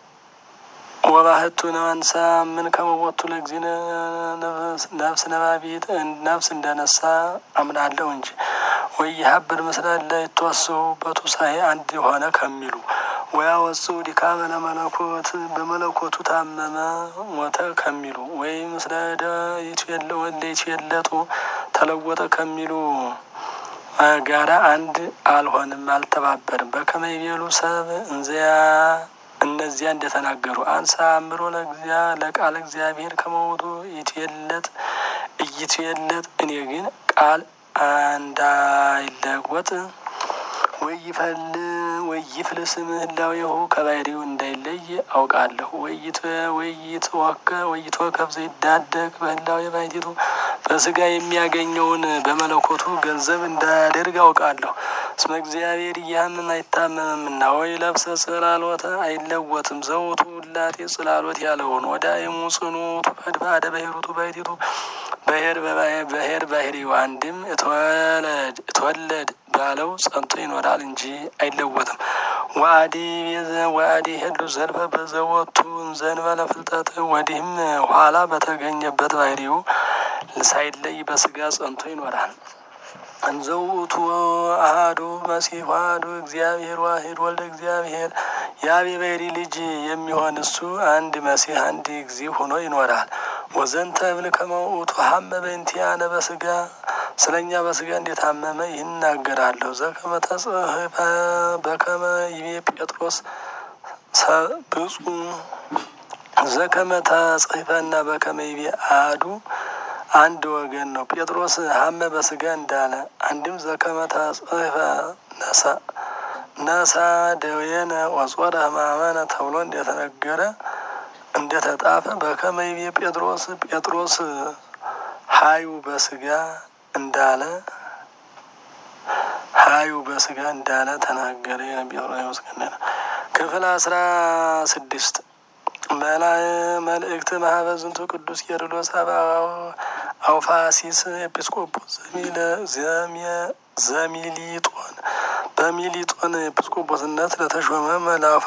ወባህቱ ነንሳ ምን ከመቦቱ ለግዚነ ነፍስ ነባቢት ነፍስ እንደነሳ አምናለሁ እንጂ ወይ ሀብር መስላል ላይ ተወሰው በቱሳኤ አንድ ሆነ ከሚሉ ወያወጹ ዲካመ ለመለኮት በመለኮቱ ታመመ ሞተ ከሚሉ ወይ መስላደ ይትየለ ወለ ይትየለጡ ተለወጠ ከሚሉ ጋራ አንድ አልሆንም አልተባበርም። በከመ ይቤሉ ሰብ እንዚያ እነዚያ እንደተናገሩ አንሳ አምሮ ለግዚያ ለቃል እግዚአብሔር ከመውቱ ይትየለጥ እይትየለጥ እኔ ግን ቃል እንዳይለወጥ ወይፈል ወይፍልስ ምህላዌሁ ከባሕርዩ እንዳይለይ አውቃለሁ። ወይት ወይት ወከ ወይት ወከፍ ዘይዳደግ በህላዌ ባሕቲቱ በስጋ የሚያገኘውን በመለኮቱ ገንዘብ እንዳያደርግ አውቃለሁ። እስመ እግዚአብሔር እያምን አይታመምምና ወይ ለብሰ ጽላሎተ አይለወጥም። ዘውቱ ውላቴ ጽላሎት ያለውን ወዳይሙ ጽኑቱ ፈድፋደ ባሕቲቱ ባሕቲቱ በሄር በሄር ባሕርዩ አንድም እትወለድ እትወለድ ባለው ጸንቶ ይኖራል እንጂ አይለወጥም። ዋዲ ቤዘ ዋዲ ሄዱ ዘልፈ በዘወቱ ዘንበለ ፍልጠት ወዲህም ኋላ በተገኘበት ባሕርዩ ሳይለይ በስጋ ጸንቶ ይኖራል። እንዘውቱ አሐዱ መሲሕ አሐዱ እግዚአብሔር ዋሕድ ወልደ እግዚአብሔር የአብ የባሕርይ ልጅ የሚሆን እሱ አንድ መሲሕ አንድ እግዚእ ሆኖ ይኖራል። ወዘንተ እብል ከመ ውእቱ ሀመ በእንቲአነ በስጋ ስለኛ በስጋ እንደታመመ ይህን እናገራለሁ። ዘከመ ተጽሕፈ በከመ ይቤ ጴጥሮስ ብፁዕ ዘከመ ተጽሕፈና በከመ ይቤ አሐዱ አንድ ወገን ነው። ጴጥሮስ ሀመ በስጋ እንዳለ አንድም ዘከመ ተጽሕፈ ነሳ ነሳ ደዌነ ወጾረ ሕማመነ ተብሎ እንደተነገረ እንደተጣፈ በከመ ይቤ ጴጥሮስ ጴጥሮስ ሀዩ በስጋ እንዳለ ሀዩ በስጋ እንዳለ ተናገረ። ጴጥሮስ ገነነ ክፍል አስራ ስድስት መልእክት ማህበ ዝንቱ ቅዱስ ቄርሎስ አውፋሲስ ኤጲስቆጶስ ዘሚሊጦን በሚሊጦን ኤጲስቆጶስነት ለተሾመ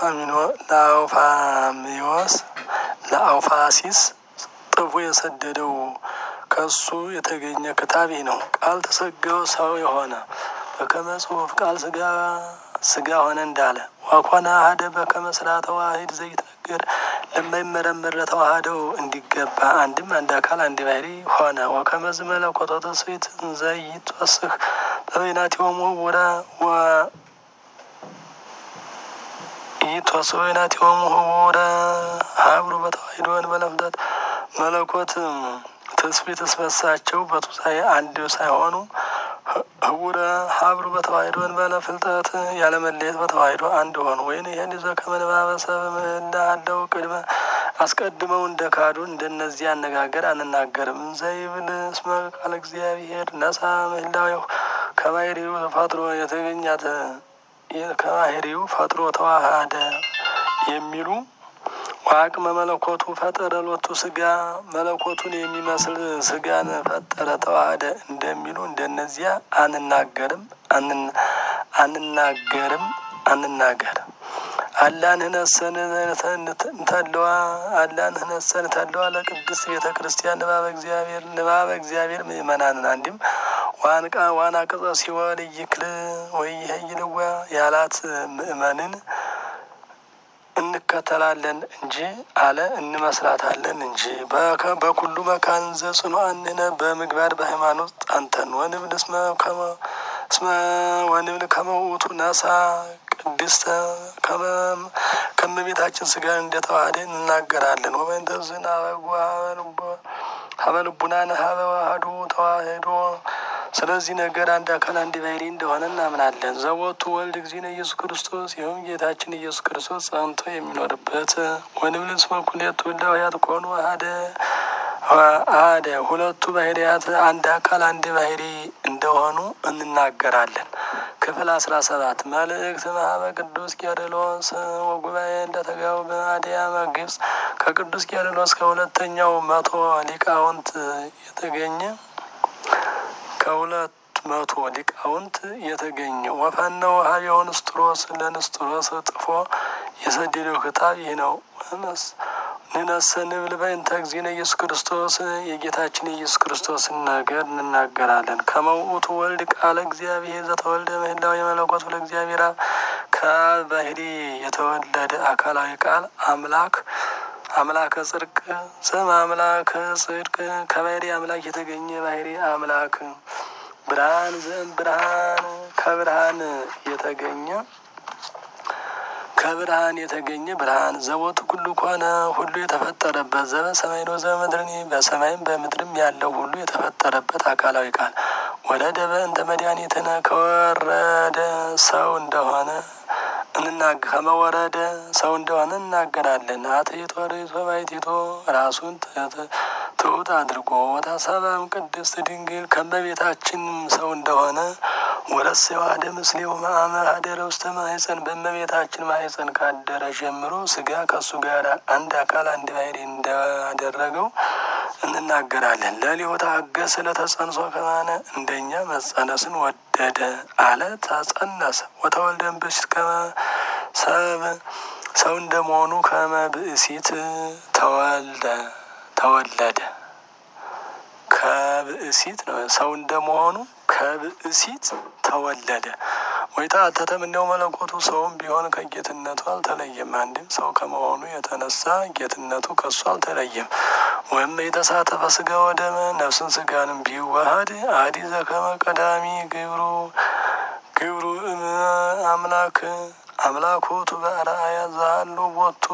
ለአውፋሚዎስ ለአውፋሲስ ጥፎ የሰደደው ከሱ የተገኘ ክታቤ ነው። ቃል ተሰገው ሰው የሆነ በከመ ጽሑፍ ቃል ስጋ ስጋ ሆነ እንዳለ ዋኮና አሐደ በከመ ስርዓተ ተዋሂድ ዘይትነገር ለማይመረመር ለተዋህደው እንዲገባ አንድም አንድ አካል አንድ ባህሪ ሆነ። ወከመ ዝመለኮቶ ተስፊት ዘይትወስህ በበይናቲሆሙ ውራ ይትወስህ በበይናቲሆሙ ውራ ሀብሩ በተዋሂዶ እንበለ ፍልጠት መለኮት ተስፊት ስበሳቸው በቱሳኤ አንድ ሳይሆኑ ህቡረ ሀብሩ በተዋሂዶ እንበለ ፍልጠት ያለመለየት በተዋሂዶ አንድ ሆኑ። ወይን ይህን ይዞ ከመንባበሰብ እንዳለው ቅድመ አስቀድመው እንደ ካዱ እንደነዚህ አነጋገር አንናገርም። ዘይብል እስመ ቃለ እግዚአብሔር ነሳ ምህላዊሁ ከባህሪው ፈጥሮ የተገኛት ከባህሪው ፈጥሮ ተዋሃደ የሚሉ ዋቅመ መለኮቱ ፈጠረ ሎቱ ስጋ መለኮቱን የሚመስል ስጋን ፈጠረ ተዋህደ እንደሚሉ እንደነዚያ አንናገርም አንናገርም አንናገርም። አላንህነሰን ተለዋ አላንህነሰን ተለዋ ለቅድስት ቤተ ክርስቲያን ንባበ እግዚአብሔር ንባበ እግዚአብሔር ምእመናንን አንድም ዋንቃ ዋና ቅጸ ሲወል ይክል ወይ ይልዋ ያላት ምእመንን እንከተላለን እንጂ አለ እንመስላታለን እንጂ በኩሉ መካን ዘጽኑዓንነ በምግባር በሃይማኖት ጸንተን ወንብል እስመ ከመ እስመ ወንብል ከመ ውእቱ ነሳ ቅድስተ ከመቤታችን ስጋን እንደተዋህደ እንናገራለን። ወበእንተዝና ሀበ ልቡናነ ሀበ ዋህዱ ተዋህዶ ስለዚህ ነገር አንድ አካል አንድ ባህሪ እንደሆነ እናምናለን። ዘቦቱ ወልድ እግዚእነ ኢየሱስ ክርስቶስ ይኸውም ጌታችን ኢየሱስ ክርስቶስ ጸንቶ የሚኖርበት ወንብል እስመ ኩሌቱ እላውያት ኮኑ አሐደ አሐደ ሁለቱ ባህሪያት አንድ አካል አንድ ባህሪ እንደሆኑ እንናገራለን። ክፍል አስራ ሰባት መልእክት ማህበ ቅዱስ ቄርሎስ ወጉባኤ እንደተጋቡ በአድያመ ግብጽ ከቅዱስ ቄርሎስ ከሁለተኛው መቶ ሊቃውንት የተገኘ ከሁለት መቶ ሊቃውንት የተገኘ ወፈነው ሀቢው ንስጥሮስ ለንስጥሮስ ጥፎ የሰደደው ክታብ ይህ ነው። ንነሰ ንብል በእንተ እግዚእነ ኢየሱስ ክርስቶስ የጌታችን የኢየሱስ ክርስቶስን ነገር እንናገራለን። ከመ ውእቱ ወልድ ቃለ እግዚአብሔር ዘተወልደ ምህላው የመለኮት ለእግዚአብሔር አብ ከአብ ባህሪ የተወለደ አካላዊ ቃል አምላክ አምላከ ጽድቅ ስም አምላከ ጽድቅ ከባህሪ አምላክ የተገኘ ባህሪ አምላክ ብርሃን ዘም ብርሃን ከብርሃን የተገኘ ከብርሃን የተገኘ ብርሃን ዘቦቱ ሁሉ ኮነ ሁሉ የተፈጠረበት ዘበ ሰማይ ነው ዘምድርኒ በሰማይም በምድርም ያለው ሁሉ የተፈጠረበት አካላዊ ቃል ወረደ በእንተ መድኃኒትነ ከወረደ ሰው እንደሆነ እንናገ ከመወረደ ሰው እንደሆነ እናገራለን። አትይቶ ርይቶ ባይቲቶ ራሱን ትሑት አድርጎ ወታሰበም ቅድስት ድንግል ከመቤታችን ሰው እንደሆነ ወረስ የዋደ ምስሌው ማእመ ሀደረ ውስተ ማህፀን በመቤታችን ማህፀን ካደረ ጀምሮ ስጋ ከእሱ ጋር አንድ አካል አንድ ባህሪ እንዳደረገው እንናገራለን። ለሊሁ ታገሰ ለተጸንሶ ከማነ እንደኛ መጸነስን ወደደ አለ ተጸነሰ። ወተወልደን ብእሲት ከመ ሰብ ሰው እንደመሆኑ ከመ ብእሲት ተወልደ ተወለደ ከብእሲት ነው ሰው እንደመሆኑ ከብእሲት ተወለደ። ወይታ ተተምነው መለኮቱ ሰውም ቢሆን ከጌትነቱ አልተለየም። አንድም ሰው ከመሆኑ የተነሳ ጌትነቱ ከሱ አልተለየም። ወይም የተሳተፈ ስጋ ወደመ ነፍስን ስጋንም ቢዋሃድ አዲ ዘከመ ቀዳሚ ግብሩ ግብሩ አምላክ አምላኮቱ በአርአያ ዛሉ ቦቱ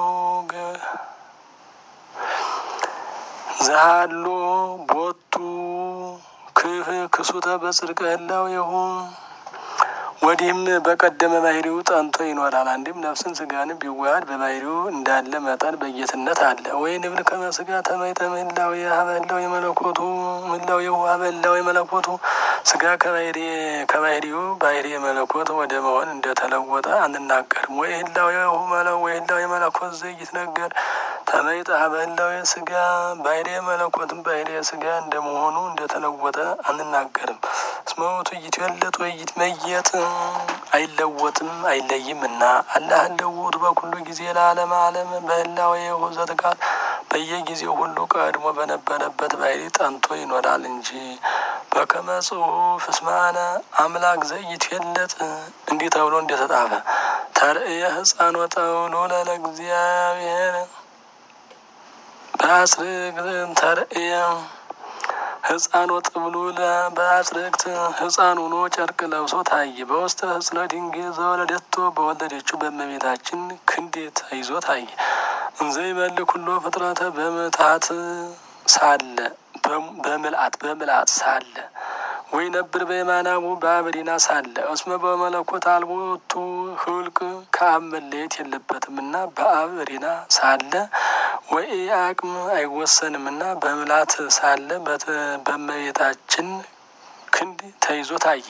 ዛሉ ቦቱ ክፍ ክሱተ በጽድቅ ህላዌሁ ወዲህም በቀደመ ባህሪው ጠንቶ ይኖራል። አንድም ነፍስን ስጋንም ቢዋሃድ በባህሪው እንዳለ መጠን በጌትነት አለ። ወይ ንብል ከመ ስጋ ተመይጠ ምህላው የሀበላው የመለኮቱ ምህላው የሀበላው የመለኮቱ ስጋ ከባህሪ ከባህሪው ባህሪ የመለኮት ወደ መሆን እንደተለወጠ አንናገርም። ወይ ህላው የሁመለው ወይ ህላው የመለኮት ዘይት ነገር ተመይጠ ሀበላው የስጋ ባህሪ የመለኮትም ባህሪ የስጋ እንደመሆኑ እንደተለወጠ አንናገርም። ስመውቱ ይትወለጥ ወይ ይትመየጥ አይለወጥም አይለይምና አላህ ለውጥ በኩሉ ጊዜ ለዓለም ዓለም በህላው የሆዘት ቃል በየጊዜው ሁሉ ቀድሞ በነበረበት ባህሪ ጠንቶ ይኖራል እንጂ በከመ ጽሑፍ እስማነ አምላክ ዘይትወለጥ እንዲህ ተብሎ እንደተጻፈ ተርእየ ሕፃን ወጠውሎ ለእግዚአብሔር በአጽርቅ ተርእየ ሕፃን ወጥብሉለ በአጽርቅት ሕፃን ሆኖ ጨርቅ ለብሶ ታየ። በውስተ ህጽለ ድንግል ዘወለደቶ በወለደችው በእመቤታችን ክንድ ተይዞ ታየ። እንዘ ይመልክ ኩሎ ፍጥረተ በምትሃት ሳለ በምልአት በምልአት ሳለ ወይ ነብር በየማናቡ በአብሪና ሳለ እስመ በመለኮት አልቦቱ ህልቅ ከአብ መለየት የለበትምና በአብሪና ሳለ ወይ አቅም አይወሰንምና በምልአት ሳለ በእመቤታችን ክንድ ተይዞ ታየ።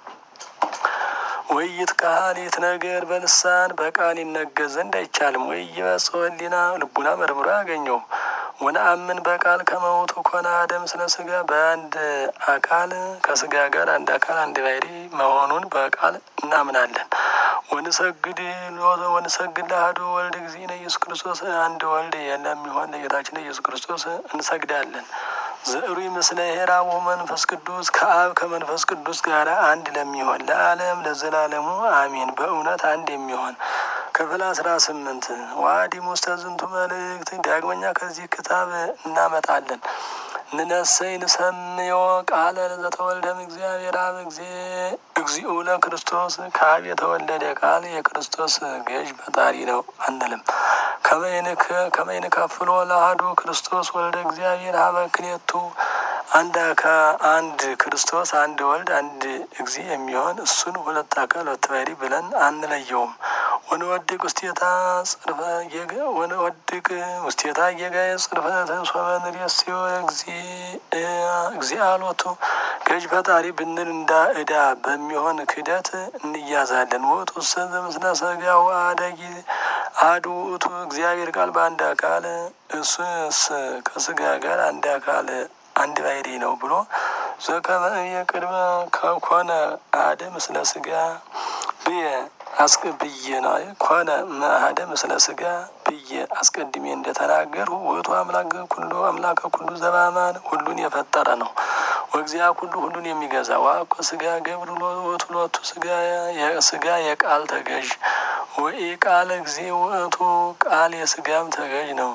ወይት ቃል የት ነገር በልሳን በቃል ይነገር ዘንድ አይቻልም። ወይ ይበጽሕ ሕሊና ልቡና መርምሮ ያገኘው ወነአምን በቃል ከመውቱ ኮነ አሐደ ምስለ ስጋ በአንድ አካል ከስጋ ጋር አንድ አካል አንድ ባህሪ መሆኑን በቃል እናምናለን። ወንሰግድ ወንሰግድ ለአሐዱ ወልድ እግዚእነ ኢየሱስ ክርስቶስ አንድ ወልድ የሚሆን ለጌታችን ኢየሱስ ክርስቶስ እንሰግዳለን። ዘዕሩይ ምስለ ሄራው መንፈስ ቅዱስ ከአብ ከመንፈስ ቅዱስ ጋር አንድ ለሚሆን ለዓለም ለዘላለሙ አሜን። በእውነት አንድ የሚሆን ክፍል አስራ ስምንት ዋዲም ውስተ ዝንቱ መልእክት ዳግመኛ ከዚህ ክታብ እናመጣለን። ንነሰይ ንሰምዮ ቃለ ዘተወልደም እግዚአብሔር አብ እግዚኡ ለክርስቶስ ከአብ የተወለደ ቃል የክርስቶስ ገዥ ፈጣሪ ነው አንልም። ከመይንክ ከመይንከፍሎ ለአሐዱ ክርስቶስ ወልደ እግዚአብሔር ሀበ ክልኤቱ አንድ አንድ ክርስቶስ አንድ ወልድ አንድ እግዚ የሚሆን እሱን ሁለት አካል ሁለት ባህሪ ብለን አንለየውም። ወንወድቅ ውስቴታ ጽርፈ የገ ወንወድቅ ውስቴታ የጋየ ጽርፈ ተንሶበን ሪስዮ እግዚ እግዚአሎቱ ገዥ ፈጣሪ ብንል እንዳ እዳ በሚሆን ክደት እንያዛለን። ወጡ ሰዘ ምስለ ሰጋው አደጊ አዱ ውእቱ እግዚአብሔር ቃል በአንድ አካል እሱስ ከስጋ ጋር አንድ አካል አንድ ባህሪ ነው ብሎ ዘከመ የቅድመ ከኮነ አሐደ ምስለ ስጋ ብዬ አስቀብዬ ነው ኮነ አሐደ ምስለ ስጋ ብዬ አስቀድሜ እንደተናገሩ ውእቱ አምላክ ኩሉ አምላከ ኩሉ ዘበአማን ሁሉን የፈጠረ ነው። ወእግዚአ ኩሉ ሁሉን የሚገዛ ዋቆ ስጋ ገብር ውእቱ ሎቱ ስጋ የስጋ የቃል ተገዥ ወይ ቃል እግዚእ ውእቱ ቃል የስጋም ተገዥ ነው።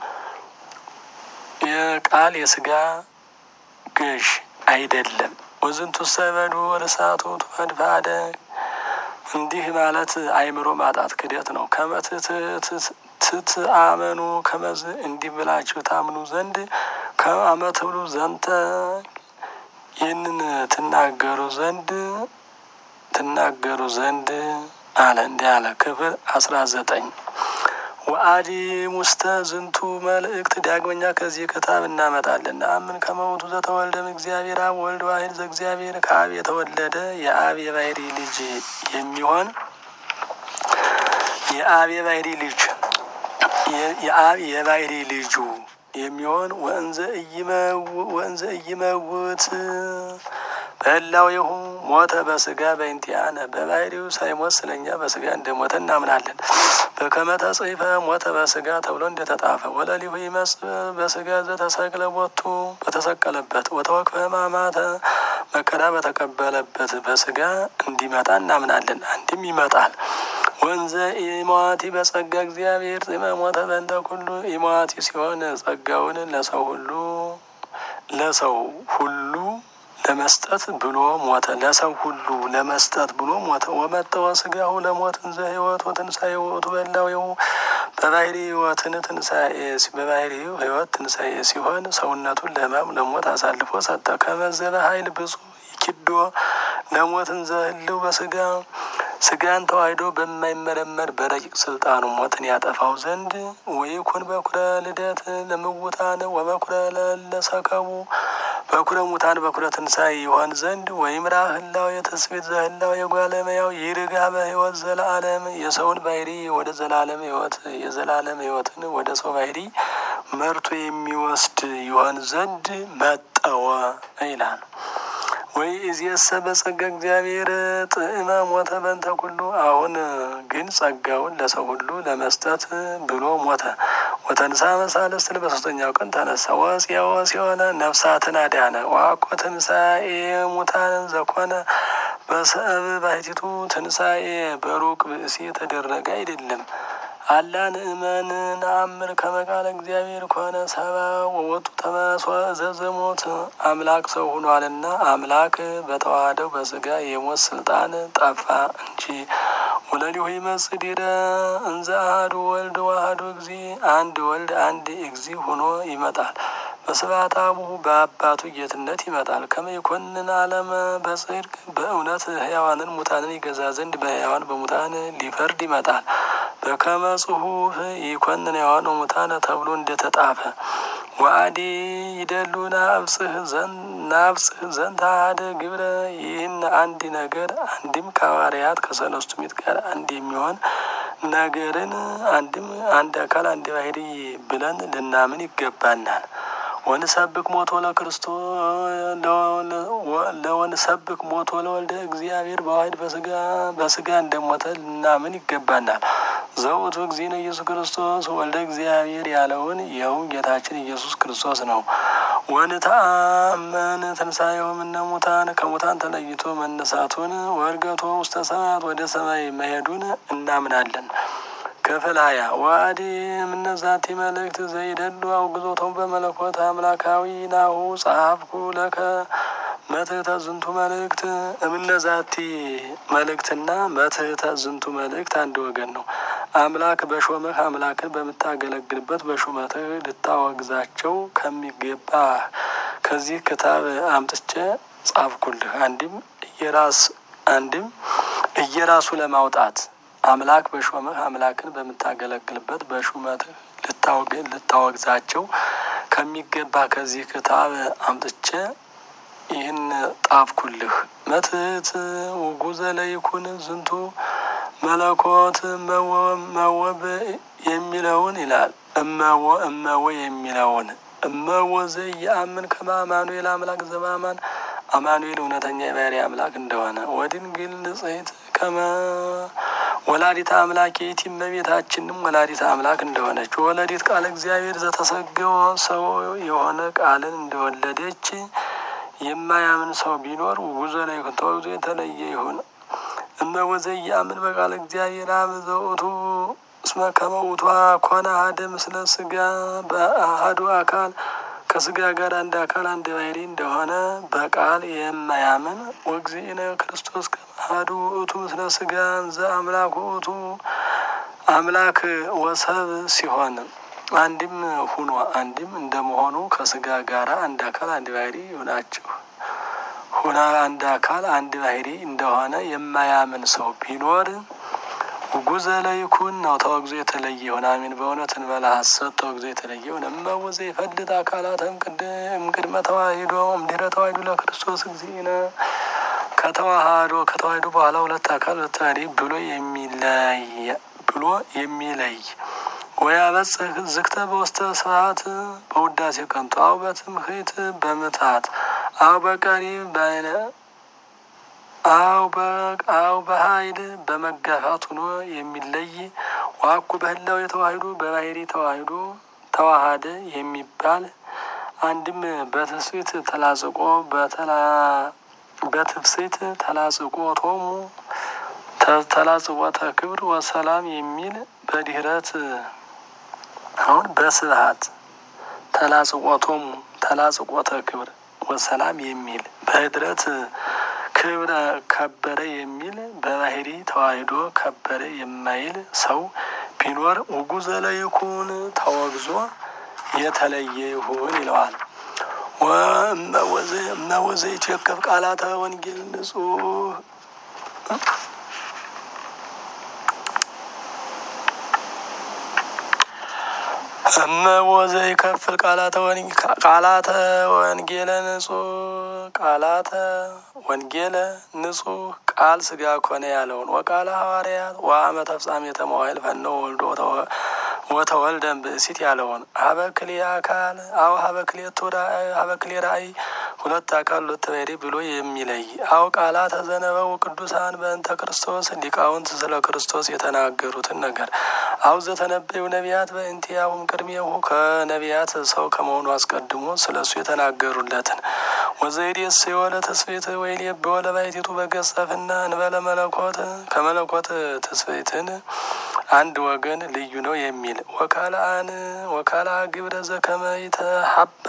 የቃል የስጋ ገዥ አይደለም። ወዝንቱ ሰበዱ ወርሳቱ ተፈድፋደ እንዲህ ማለት አይምሮ ማጣት ክደት ነው። ከመትትትአመኑ ከመዝ እንዲህ ብላችሁ ታምኑ ዘንድ ከአመት ብሉ ዘንተ ይህንን ትናገሩ ዘንድ ትናገሩ ዘንድ አለ። እንዲህ አለ። ክፍል አስራ ዘጠኝ ወአዲ ሙስተ ዝንቱ መልእክት ዳግመኛ ከዚህ ክታብ እናመጣለን። ነአምን ከመውቱ ዘተወልደም እግዚአብሔር አብ ወልድ ዋሕድ ዘእግዚአብሔር ከአብ የተወለደ የአብ የባህሪ ልጅ የሚሆን የአብ የባህሪ ልጅ የአብ የባህሪ ልጁ የሚሆን ወእንዘ ኢይመውት ወእንዘ ኢይመውት በህላዌሁ ሞተ በስጋ በእንቲአነ በባህሪው ሳይሞት ስለኛ በስጋ እንደሞተ እናምናለን። በከመ ተጽሕፈ ሞተ በስጋ ተብሎ እንደተጻፈ ወለሊሁ ይመጽእ በስጋ ዘተሰቅለ ቦቱ በተሰቀለበት ወተወክፈ ሕማማተ መከራ በተቀበለበት በስጋ እንዲመጣ እናምናለን። አንድም ይመጣል። ወንዘ ኢሞቲ በጸጋ እግዚአብሔር ጺመ ሞተ በእንተ ኩሉ ኢሞቲ ሲሆን ጸጋውን ለሰው ሁሉ ለሰው ሁሉ ለመስጠት ብሎ ሞተ። ለሰው ሁሉ ለመስጠት ብሎ ሞተ። ወመጠወ ስጋሁ ለሞት እንዘ ሕይወት ወትንሣኤ ውእቱ በህላዌሁ በባህሪ ሕይወትን ትንሣኤ በባህሪው ሕይወት ትንሣኤ ሲሆን ሰውነቱን ለሕማም ለሞት አሳልፎ ሰጠ። ከመ ዘበኃይል ብፁዕ ይኪዶ ለሞትን ዘህልው በስጋ ስጋን ተዋህዶ በማይመረመር በረቂቅ ስልጣኑ ሞትን ያጠፋው ዘንድ ወይኩን በኩረ ልደት ለምውታን ወበኩረ ለለሰከቡ በኩረ ሙታን በኩረ ትንሣኤ ይሆን ዘንድ ወይምራ ህላው የተስቤት ዘህላው የጓለመያው ይርጋ በሕይወት ዘለዓለም የሰውን ባህሪ ወደ ዘላለም ሕይወት የዘላለም ሕይወትን ወደ ሰው ባህሪ መርቶ የሚወስድ ይሆን ዘንድ መጠወ ይላል። ወይ እዚያሰ በጸጋ እግዚአብሔር ጥዕመ ሞተ በእንተ ኩሉ አሁን ግን ጸጋውን ለሰው ሁሉ ለመስጠት ብሎ ሞተ። ወተንሳ መሳልስት በሶስተኛው ቀን ተነሳ። ወፂያ ወሲሆነ ነፍሳትን አዳነ። ዋኮ ትንሣኤ ሙታንን ዘኮነ በሰብ ባሕቲቱ ትንሣኤ በሩቅ ብእሲ የተደረገ አይደለም። አላ ንእመን ነአምር ከመ ቃለ እግዚአብሔር ኮነ ሰባ ወወጡ ተመስዋ ዘዘሞት አምላክ ሰው ሆኗልና አምላክ በተዋህደው በስጋ የሞት ስልጣን ጠፋ እንጂ። ወለሊሁ ይመጽእ ዲረ እንዘ አሐዱ ወልድ ዋሐዱ እግዚ አንድ ወልድ አንድ እግዚ ሆኖ ይመጣል። በስብሐተ አቡሁ በአባቱ ጌትነት ይመጣል። ከመ ይኰንን ዓለመ በጽድቅ በእውነት ሕያዋንን ሙታንን ይገዛ ዘንድ በሕያዋን በሙታን ሊፈርድ ይመጣል። በከመ ጽሑፍ ይኰንን ሕያዋን ወሙታነ ተብሎ እንደተጻፈ ወአዲ ይደሉ ናብጽሕ ናብጽሕ ዘንተ አሐደ ግብረ ይህን አንድ ነገር አንድም ከሐዋርያት ከሰለስቱ ምዕት ጋር አንድ የሚሆን ነገርን አንድም አንድ አካል አንድ ባሕሪ ብለን ልናምን ይገባናል። ወንሰብክ ሞቶ ለክርስቶስ ለወንሰብክ ሞቶ ለወልደ እግዚአብሔር በዋሕድ በስጋ በስጋ እንደሞተ ልናምን ይገባናል። ዘውቱ እግዚእነ ኢየሱስ ክርስቶስ ወልደ እግዚአብሔር ያለውን ይኸውም ጌታችን ኢየሱስ ክርስቶስ ነው። ወንተአመን ትንሣኤሁ እምነ ሙታን ከሙታን ተለይቶ መነሳቱን ወዕርገቶ ውስተ ሰማያት ወደ ሰማይ መሄዱን እናምናለን። ክፍል ሀያ ወአዲ እምነ ዛቲ መልእክት ዘይደሉ አውግዞቶም በመለኮት አምላካዊ ናሁ ጸሐፍኩ ለከ መትሕተ ዝንቱ መልእክት እምነ ዛቲ መልእክትና መትሕተ ዝንቱ መልእክት አንድ ወገን ነው። አምላክ በሾመህ አምላክን በምታገለግልበት በሹመትህ ልታወግዛቸው ከሚገባ ከዚህ ክታብ አምጥቼ ጻፍኩልህ። አንድም እየራስ አንድም እየራሱ ለማውጣት አምላክ በሾመህ አምላክን በምታገለግልበት በሹመትህ ልታወግ ልታወግዛቸው ከሚገባ ከዚህ ክታብ አምጥቼ ይህን ጣፍኩልህ። መትሕት ውጉዘ ለይኩን ዝንቱ መለኮት እመወ የሚለውን ይላል። እመወ እመወ የሚለውን እመወ ዘየአምን ከመ አማኑኤል አምላክ ዘበአማን አማኑኤል እውነተኛ የባሕርይ አምላክ እንደሆነ ወድንግል ንጽሕት ከመ ወላዲተ አምላክ የቲ እመቤታችንም ወላዲተ አምላክ እንደሆነች ወለዲት ቃለ እግዚአብሔር ዘተሰገወ ሰው የሆነ ቃልን እንደወለደች የማያምን ሰው ቢኖር ውጉዘ ለይኩን ተወግዞ የተለየ ይሁን። እመወ ዘየአምን በቃለ እግዚአብሔር አብ ዘውእቱ እስመ ከመ ውእቱ ኮነ አሐደ ምስለ ሥጋ በአሐዱ አካል ከሥጋ ጋር አንድ አካል አንድ ባሕርይ እንደሆነ በቃል የማያምን ወእግዚእነ ክርስቶስ ከመ አሐዱ ውእቱ ምስለ ሥጋ ዘአምላክ ውእቱ አምላክ ወሰብ ሲሆን አንድም ሁኖ አንድም እንደመሆኑ ከሥጋ ጋር አንድ አካል አንድ ባሕርይ ይሆናቸው ሁና አንድ አካል አንድ ባሕርይ እንደሆነ የማያምን ሰው ቢኖር ውጉዘ ለይኩን ነው ተወግዞ የተለየ ይሁን። አሜን። በእውነት እንበላ ሐሰት ተወግዞ የተለየ ይሁን። እመወ ዘይፈልጥ አካላትም ቅድም ቅድመ ተዋሂዶ እምድኅረ ተዋሂዶ ለክርስቶስ እግዚእነ ከተዋሃዶ ከተዋሂዶ በኋላ ሁለት አካል ሁለት ባሕርይ ብሎ የሚለይ ብሎ የሚለይ ወያበጽሕ ዝክተ በውስተ ስብሐት በውዳሴ ከንቱ አው በትምክሕት በምትሃት አው በቀሪብ በዓይነ አው በአው በኃይል በመጋፋት ሆኖ የሚለይ ዋኩ በህላው የተዋሂዶ በባሕርይ ተዋሂዶ ተዋሃደ የሚባል አንድም በትስብእት ተላጽቆ በተላ በትፍስሕት ተላጽቆ ቶሙ ተላጽቆተ ክብር ወሰላም የሚል በድኅረት አሁን በስብሐት ተላጽቆቶሙ ተላጽቆተ ክብር ወሰላም የሚል በኅድረት ክብረ ከበረ የሚል በባሕርይ ተዋሂዶ ከበረ የማይል ሰው ቢኖር ውጉዘ ለይኩን ተወግዞ የተለየ ይሁን ይለዋል። ወእመወዘ እመወዘ ኢትወከፍ ቃላተ ወንጌል ንጹሕ እመወዘ ይከፍል ቃላተ ወንጌል ቃላተ ወንጌለ ንጹሕ ቃላተ ወንጌለ ንጹሕ ቃል ስጋ ኮነ ያለውን ወቃለ ሐዋርያት ወአመ ተፍጻሜተ መዋዕል ፈነወ ወልዶ ወተወልደን ብእሲት ያለውን ሀበክሌ አካል አው ሀበክሌ ራእይ ሀበክሌ ራእይ ሁለት አካል ሁለት ባሕርይ ብሎ የሚለይ አው ቃላተ ዘነበው ቅዱሳን በእንተ ክርስቶስ ሊቃውንት ስለ ክርስቶስ የተናገሩትን ነገር አው ዘተነበዩ ነቢያት በእንቲአሁም ቅድሜሁ ከነቢያት ሰው ከመሆኑ አስቀድሞ ስለ እሱ የተናገሩለትን ወዘይዴስ የወለ ተስፌት ወይሌ በወለ ባሕቲቱ በገጸፍና እንበለ መለኮት ከመለኮት ተስፌትን አንድ ወገን ልዩ ነው የሚል ወካልአን ወካልአ ግብረ ዘከመ ይተሐባ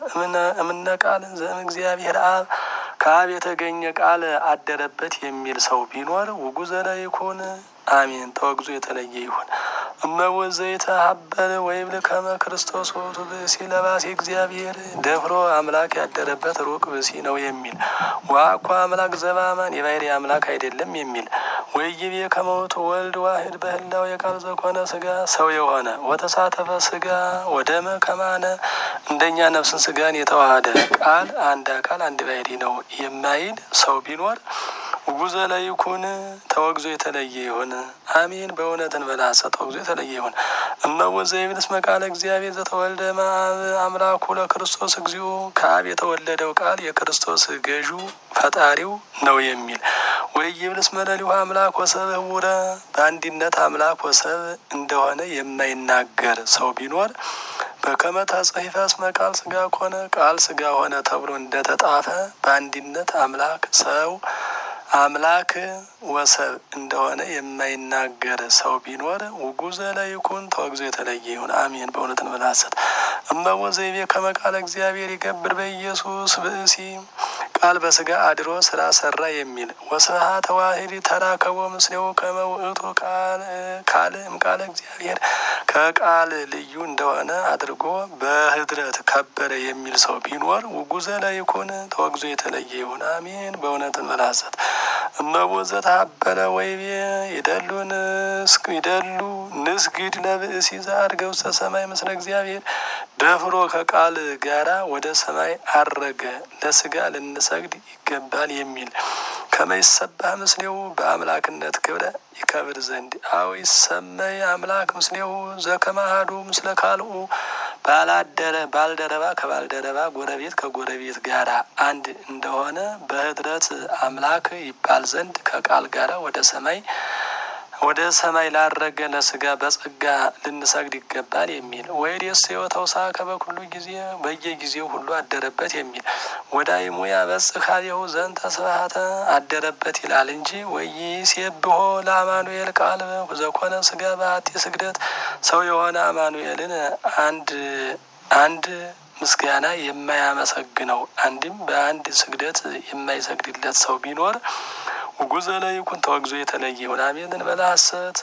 እምነ ቃል ዘእምእግዚአብሔር አብ ከአብ የተገኘ ቃል አደረበት የሚል ሰው ቢኖር ውጉዘ ለይኩን አሜን ተወግዞ የተለየ ይሁን። እመወዘ የተሐበለ ወይብል ከመ ክርስቶስ ውእቱ ብእሲ ለባሴ እግዚአብሔር ደፍሮ አምላክ ያደረበት ሩቅ ብእሲ ነው የሚል ወአኮ አምላክ ዘበአማን የባሕርይ አምላክ አይደለም የሚል ወይቤ ከመ ውእቱ ወልድ ዋሕድ በህላው የቃል ዘኮነ ስጋ ሰው የሆነ ወተሳተፈ ስጋ ወደመ ከማነ እንደኛ ነፍስን ስጋን የተዋሃደ ቃል አንድ አካል አንድ ባሕርይ ነው የማይል ሰው ቢኖር ውጉዘ ለይኩን ተወግዞ የተለየ ይሁን። አሜን በእውነት እንበለ ሐሰት ተወግዞ የተለየ ይሁን። እመወዘ ይብል እስመ ቃለ እግዚአብሔር ዘተወልደ እምአብ አምላኩ ለክርስቶስ እግዚኦ ከአብ የተወለደው ቃል የክርስቶስ ገዡ ፈጣሪው ነው የሚል ወይብል እስመ ለሊሁ አምላክ ወሰብ ህቡረ በአንድነት አምላክ ወሰብ እንደሆነ የማይናገር ሰው ቢኖር በከመ ተጽሕፈ እስመ ቃል ስጋ ኮነ ቃል ስጋ ሆነ ተብሎ እንደተጻፈ በአንድነት አምላክ ሰው አምላክ ወሰብ እንደሆነ የማይናገር ሰው ቢኖር ውጉዘ ለይኩን ተወግዞ የተለየ ይሁን። አሜን በእውነት እንበለ ሐሰት እመወዘ ይቤ ከመ ቃለ እግዚአብሔር ይገብር በኢየሱስ ብእሲ ቃል በስጋ አድሮ ስራ ሰራ የሚል ወስብሐተ ዋሕድ ተራከቦ ምስሌው ከመ ውእቱ ቃል ካል እምቃለ እግዚአብሔር ከቃል ልዩ እንደሆነ አድርጎ በህድረት ከበረ የሚል ሰው ቢኖር ውጉዘ ለይኩን ተወግዞ የተለየ ይሁን። አሜን በእውነት እንበለ ሐሰት እመወዘ ተሐበለ ወይቤ ይደሉ ንስክ ይደሉ ንስግድ ለብእሲ ዘዐርገ ውስተ ሰማይ ምስለ እግዚአብሔር ደፍሮ ከቃል ጋራ ወደ ሰማይ አረገ ለስጋ ልንሰግድ ይገባል የሚል ከመ ይሰባህ ምስሌው በአምላክነት ክብረ ይከብር ዘንድ አው ይሰመይ አምላክ ምስሌው ዘከመ አሐዱ ምስለ ካልኡ ባላደረ ባልደረባ ከባልደረባ ጎረቤት ከጎረቤት ጋራ አንድ እንደሆነ በህድረት አምላክ ይባል ዘንድ ከቃል ጋራ ወደ ሰማይ ወደ ሰማይ ላረገ ለስጋ በጸጋ ልንሰግድ ይገባል የሚል ወይዴስ ተውሳከ በኩሉ ጊዜ በየጊዜው ሁሉ አደረበት የሚል ወዳይሙ ያበጽሕ ኀቤሁ ዘንተ ስብሐተ አደረበት ይላል እንጂ ወይሴብሖ ለአማኑኤል ቃል ዘኮነ ስጋ በአሐቲ ስግደት ሰው የሆነ አማኑኤልን አንድ አንድ ምስጋና የማያመሰግነው አንድም በአንድ ስግደት የማይሰግድለት ሰው ቢኖር ውጉዘ ለይኩን ተወግዞ የተለየ ይሁን። አሜን እንበለ ሐሰት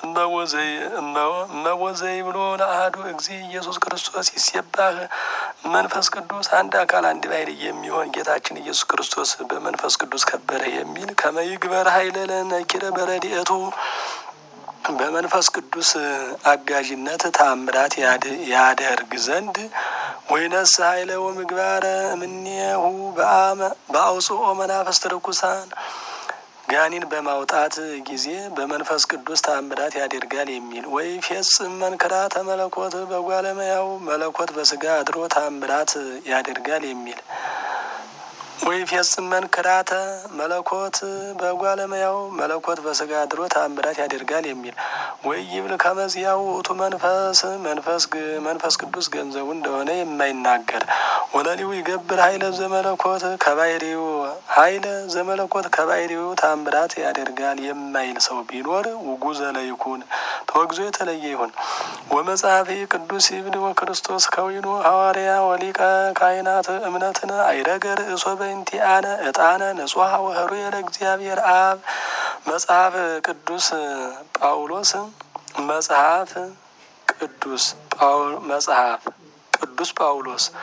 እመወዘይ ብሎ ለአሐዱ እግዚእ ኢየሱስ ክርስቶስ ይሴባህ መንፈስ ቅዱስ አንድ አካል አንድ ባሕርይ የሚሆን ጌታችን ኢየሱስ ክርስቶስ በመንፈስ ቅዱስ ከበረ የሚል ከመ ይግበር ኃይለ ለነኪረ በረድኤቱ በመንፈስ ቅዱስ አጋዥነት ተአምራት ያደርግ ዘንድ ወይነስ ኃይለ ወምግባረ እምኔሁ በአውጽኦ መናፍስት ርኩሳን ጋኒን በማውጣት ጊዜ በመንፈስ ቅዱስ ተአምራት ያደርጋል የሚል ወይ ፈጽም መንክራተ መለኮት በጓለመያው መለኮት በስጋ አድሮ ተአምራት ያደርጋል የሚል ወይ ፈጽም መንክራተ መለኮት በጓለመያው መለኮት በስጋ አድሮ ተአምራት ያደርጋል የሚል ወይ ይብል ከመዚያው ውእቱ መንፈስ መንፈስ መንፈስ ቅዱስ ገንዘቡ እንደሆነ የማይናገር ወለሊው ይገብር ኃይለ ዘመለኮት ከባሕርዩ ኃይለ ዘመለኮት ከባሕርዩ ተአምራት ያደርጋል የማይል ሰው ቢኖር ውጉዘ ለይኩን ተወግዞ የተለየ ይሁን። ወመጽሐፊ ቅዱስ ይብል ወክርስቶስ ከዊኑ ሐዋርያ ወሊቀ ካህናት እምነትን አይረገ ርእሶ በእንቲአነ ዕጣነ ንጹሐ ወኅሩየ ለእግዚአብሔር አብ መጽሐፍ ቅዱስ ጳውሎስ መጽሐፍ ቅዱስ ጳውል መጽሐፍ ቅዱስ ጳውሎስ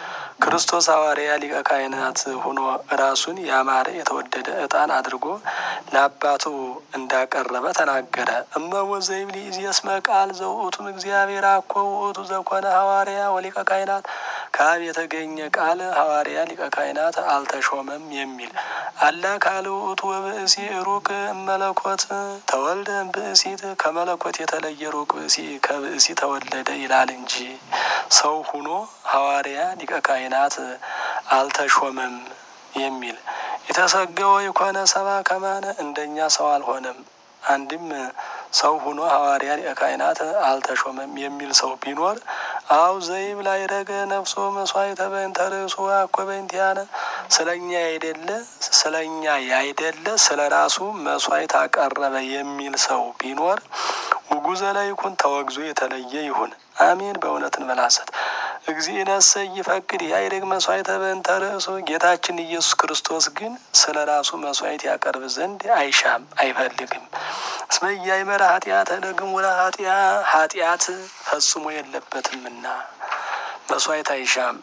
ክርስቶስ ሐዋርያ ሊቀ ካህናት ሆኖ ራሱን ያማረ የተወደደ ዕጣን አድርጎ ለአባቱ እንዳቀረበ ተናገረ። እመወዘይብሊ ኢዜስመ ቃል ዘውእቱም እግዚአብሔር አኮ ውእቱ ዘኮነ ሐዋርያ ወሊቀ ካህናት ከአብ የተገኘ ቃል ሐዋርያ ሊቀ ካህናት አልተሾመም የሚል አላ ካል ውእቱ ወብእሲ ሩቅ እመለኮት ተወልደ ብእሲት ከመለኮት የተለየ ሩቅ ብእሲ ከብእሲ ተወለደ ይላል እንጂ ሰው ሁኖ ሐዋርያ ሊቀ ካህናት አልተሾመም የሚል የተሰገወ የኮነ ሰባ ከማነ እንደኛ ሰው አልሆነም። አንድም ሰው ሁኖ ሐዋርያ ሊቀ ካህናት አልተሾመም የሚል ሰው ቢኖር አው ዘይብ ላይ ረገ ነፍሶ መስዋዕተ በእንተ ርእሱ አኮ በእንቲአነ ስለኛ አይደለ ስለኛ ያይደለ ስለ ራሱ መስዋዕት አቀረበ የሚል ሰው ቢኖር ውጉዘ ላይ ይኩን ተወግዞ የተለየ ይሁን። አሜን። በእውነት እንመላሰት እግዚእነሰ ይፈቅድ ያይደግ መስዋዕተ በእንተ ርእሱ ጌታችን ኢየሱስ ክርስቶስ ግን ስለ ራሱ መስዋዕት ያቀርብ ዘንድ አይሻም አይፈልግም። እስመ ኢያእመረ ኃጢአተ ለግሙራ ኃጢአ ኃጢአት ፈጽሞ የለበትምና መስዋዕት አይሻም።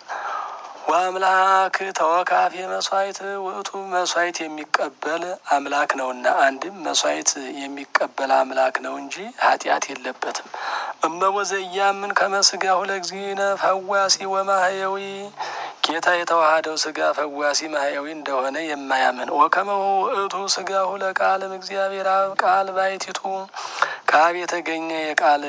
ወአምላክ ተወካፌ መስዋዕት ውእቱ መስዋዕት የሚቀበል አምላክ ነውና አንድም መስዋዕት የሚቀበል አምላክ ነው እንጂ ኃጢአት የለበትም። እመወዘያምን ከመስጋሁ ለእግዚእነ ፈዋሲ ወማህየዊ ጌታ የተዋሃደው ስጋ ፈዋሲ ማህየዊ እንደሆነ የማያምን ወከመው ውእቱ ስጋሁ ለቃልም እግዚአብሔር አብ ቃል ባይቲቱ ከአብ የተገኘ የቃል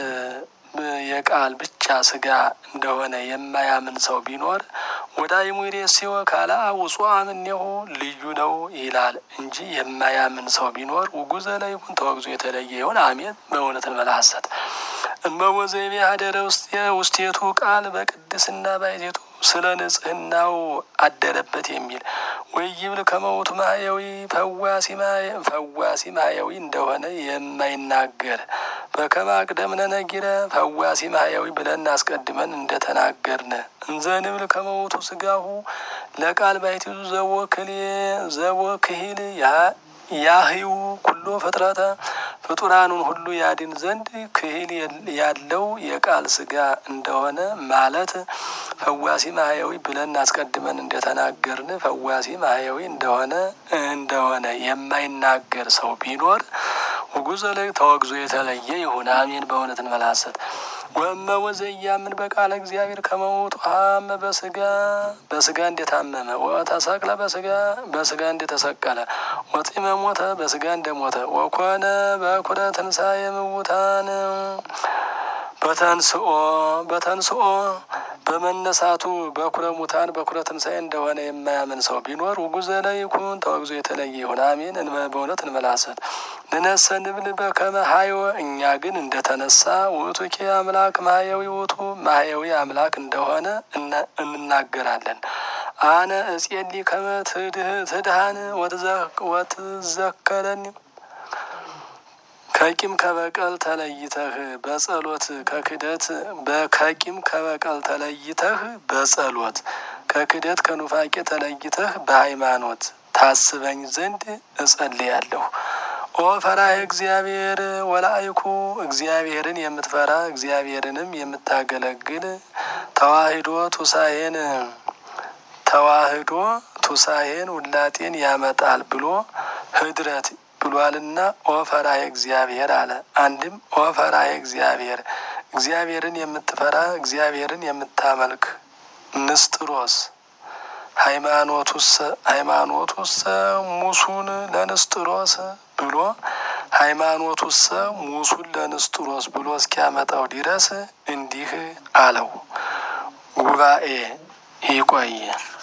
የቃል ብቻ ስጋ እንደሆነ የማያምን ሰው ቢኖር ወዳይሙ ይሬስዮ ካላ ውጹአን እኔሁ ልዩ ነው ይላል እንጂ የማያምን ሰው ቢኖር ውጉዘ ላይ ይኩን ተወግዞ የተለየ ይሁን። አሜን። በእውነት እንመላሰት እመወዘይቤ ሀደረ ውስቴቱ ቃል በቅድስና ባይቴቱ ስለ ንጽህናው አደረበት የሚል ወይብል ከመውቱ ማህየዊ ፈዋሲ ፈዋሲ ማህየዊ እንደሆነ የማይናገር በከመ አቅደምነ ነጊረ ፈዋሲ ማህየዊ ብለን አስቀድመን እንደተናገርን እንዘንብል ከመውቱ ስጋሁ ለቃል ባይቲቱ ዘወክል ዘወክሂል ያ ያህዩ ኩሎ ፍጥረተ ፍጡራኑን ሁሉ ያድን ዘንድ ክሂል ያለው የቃል ስጋ እንደሆነ ማለት ፈዋሲ ማህየዊ ብለን አስቀድመን እንደተናገርን ፈዋሲ ማህየዊ እንደሆነ እንደሆነ የማይናገር ሰው ቢኖር ውጉዘ ላይ ተወግዞ የተለየ ይሁን። አሜን። በእውነት እንመላሰት ወእመወዘያምን በቃለ እግዚአብሔር ከመውቱ አመ በስጋ በስጋ እንደታመመ ወተሰቅለ በስጋ በስጋ እንደተሰቀለ ወጢመ ሞተ በስጋ እንደሞተ ወኮነ በኩረ ትንሣኤ እሙታን በተንስኦ በተንስኦ በመነሳቱ በኩረ ሙታን በኩረ ትንሣኤ እንደሆነ የማያምን ሰው ቢኖር ውጉዘ ላይ ይኩን ተወግዞ የተለየ ይሁን። አሜን። በእውነት እንመላሰት ንነሰ ንብል በከመ ሀዮ እኛ ግን እንደተነሳ ውእቱኪ አምላክ ማህየዊ ውእቱ ማህየዊ አምላክ እንደሆነ እንናገራለን። አነ እጼሊ ከመ ትድሃን ወትዘከረኒ ከቂም ከበቀል ተለይተህ በጸሎት ከክደት በከቂም ከበቀል ተለይተህ በጸሎት ከክደት ከኑፋቄ ተለይተህ በሃይማኖት ታስበኝ ዘንድ እጸልያለሁ። ኦ ፈራህ እግዚአብሔር ወላይኩ እግዚአብሔርን የምትፈራ እግዚአብሔርንም የምታገለግል ተዋህዶ ቱሳኤን ተዋህዶ ቱሳኤን ውላጤን ያመጣል ብሎ ህድረት ብሏልና ኦ ፈራህ እግዚአብሔር አለ። አንድም ኦ ፈራህ እግዚአብሔር እግዚአብሔርን የምትፈራ እግዚአብሔርን የምታመልክ ንስጥሮስ ሃይማኖቱስ ሃይማኖቱስ ሙሱን ለንስጥሮስ ብሎ ሃይማኖቱስ ሙሱን ለንስጥሮስ ብሎ እስኪያመጣው ድረስ እንዲህ አለው። ጉባኤ ይቆየ።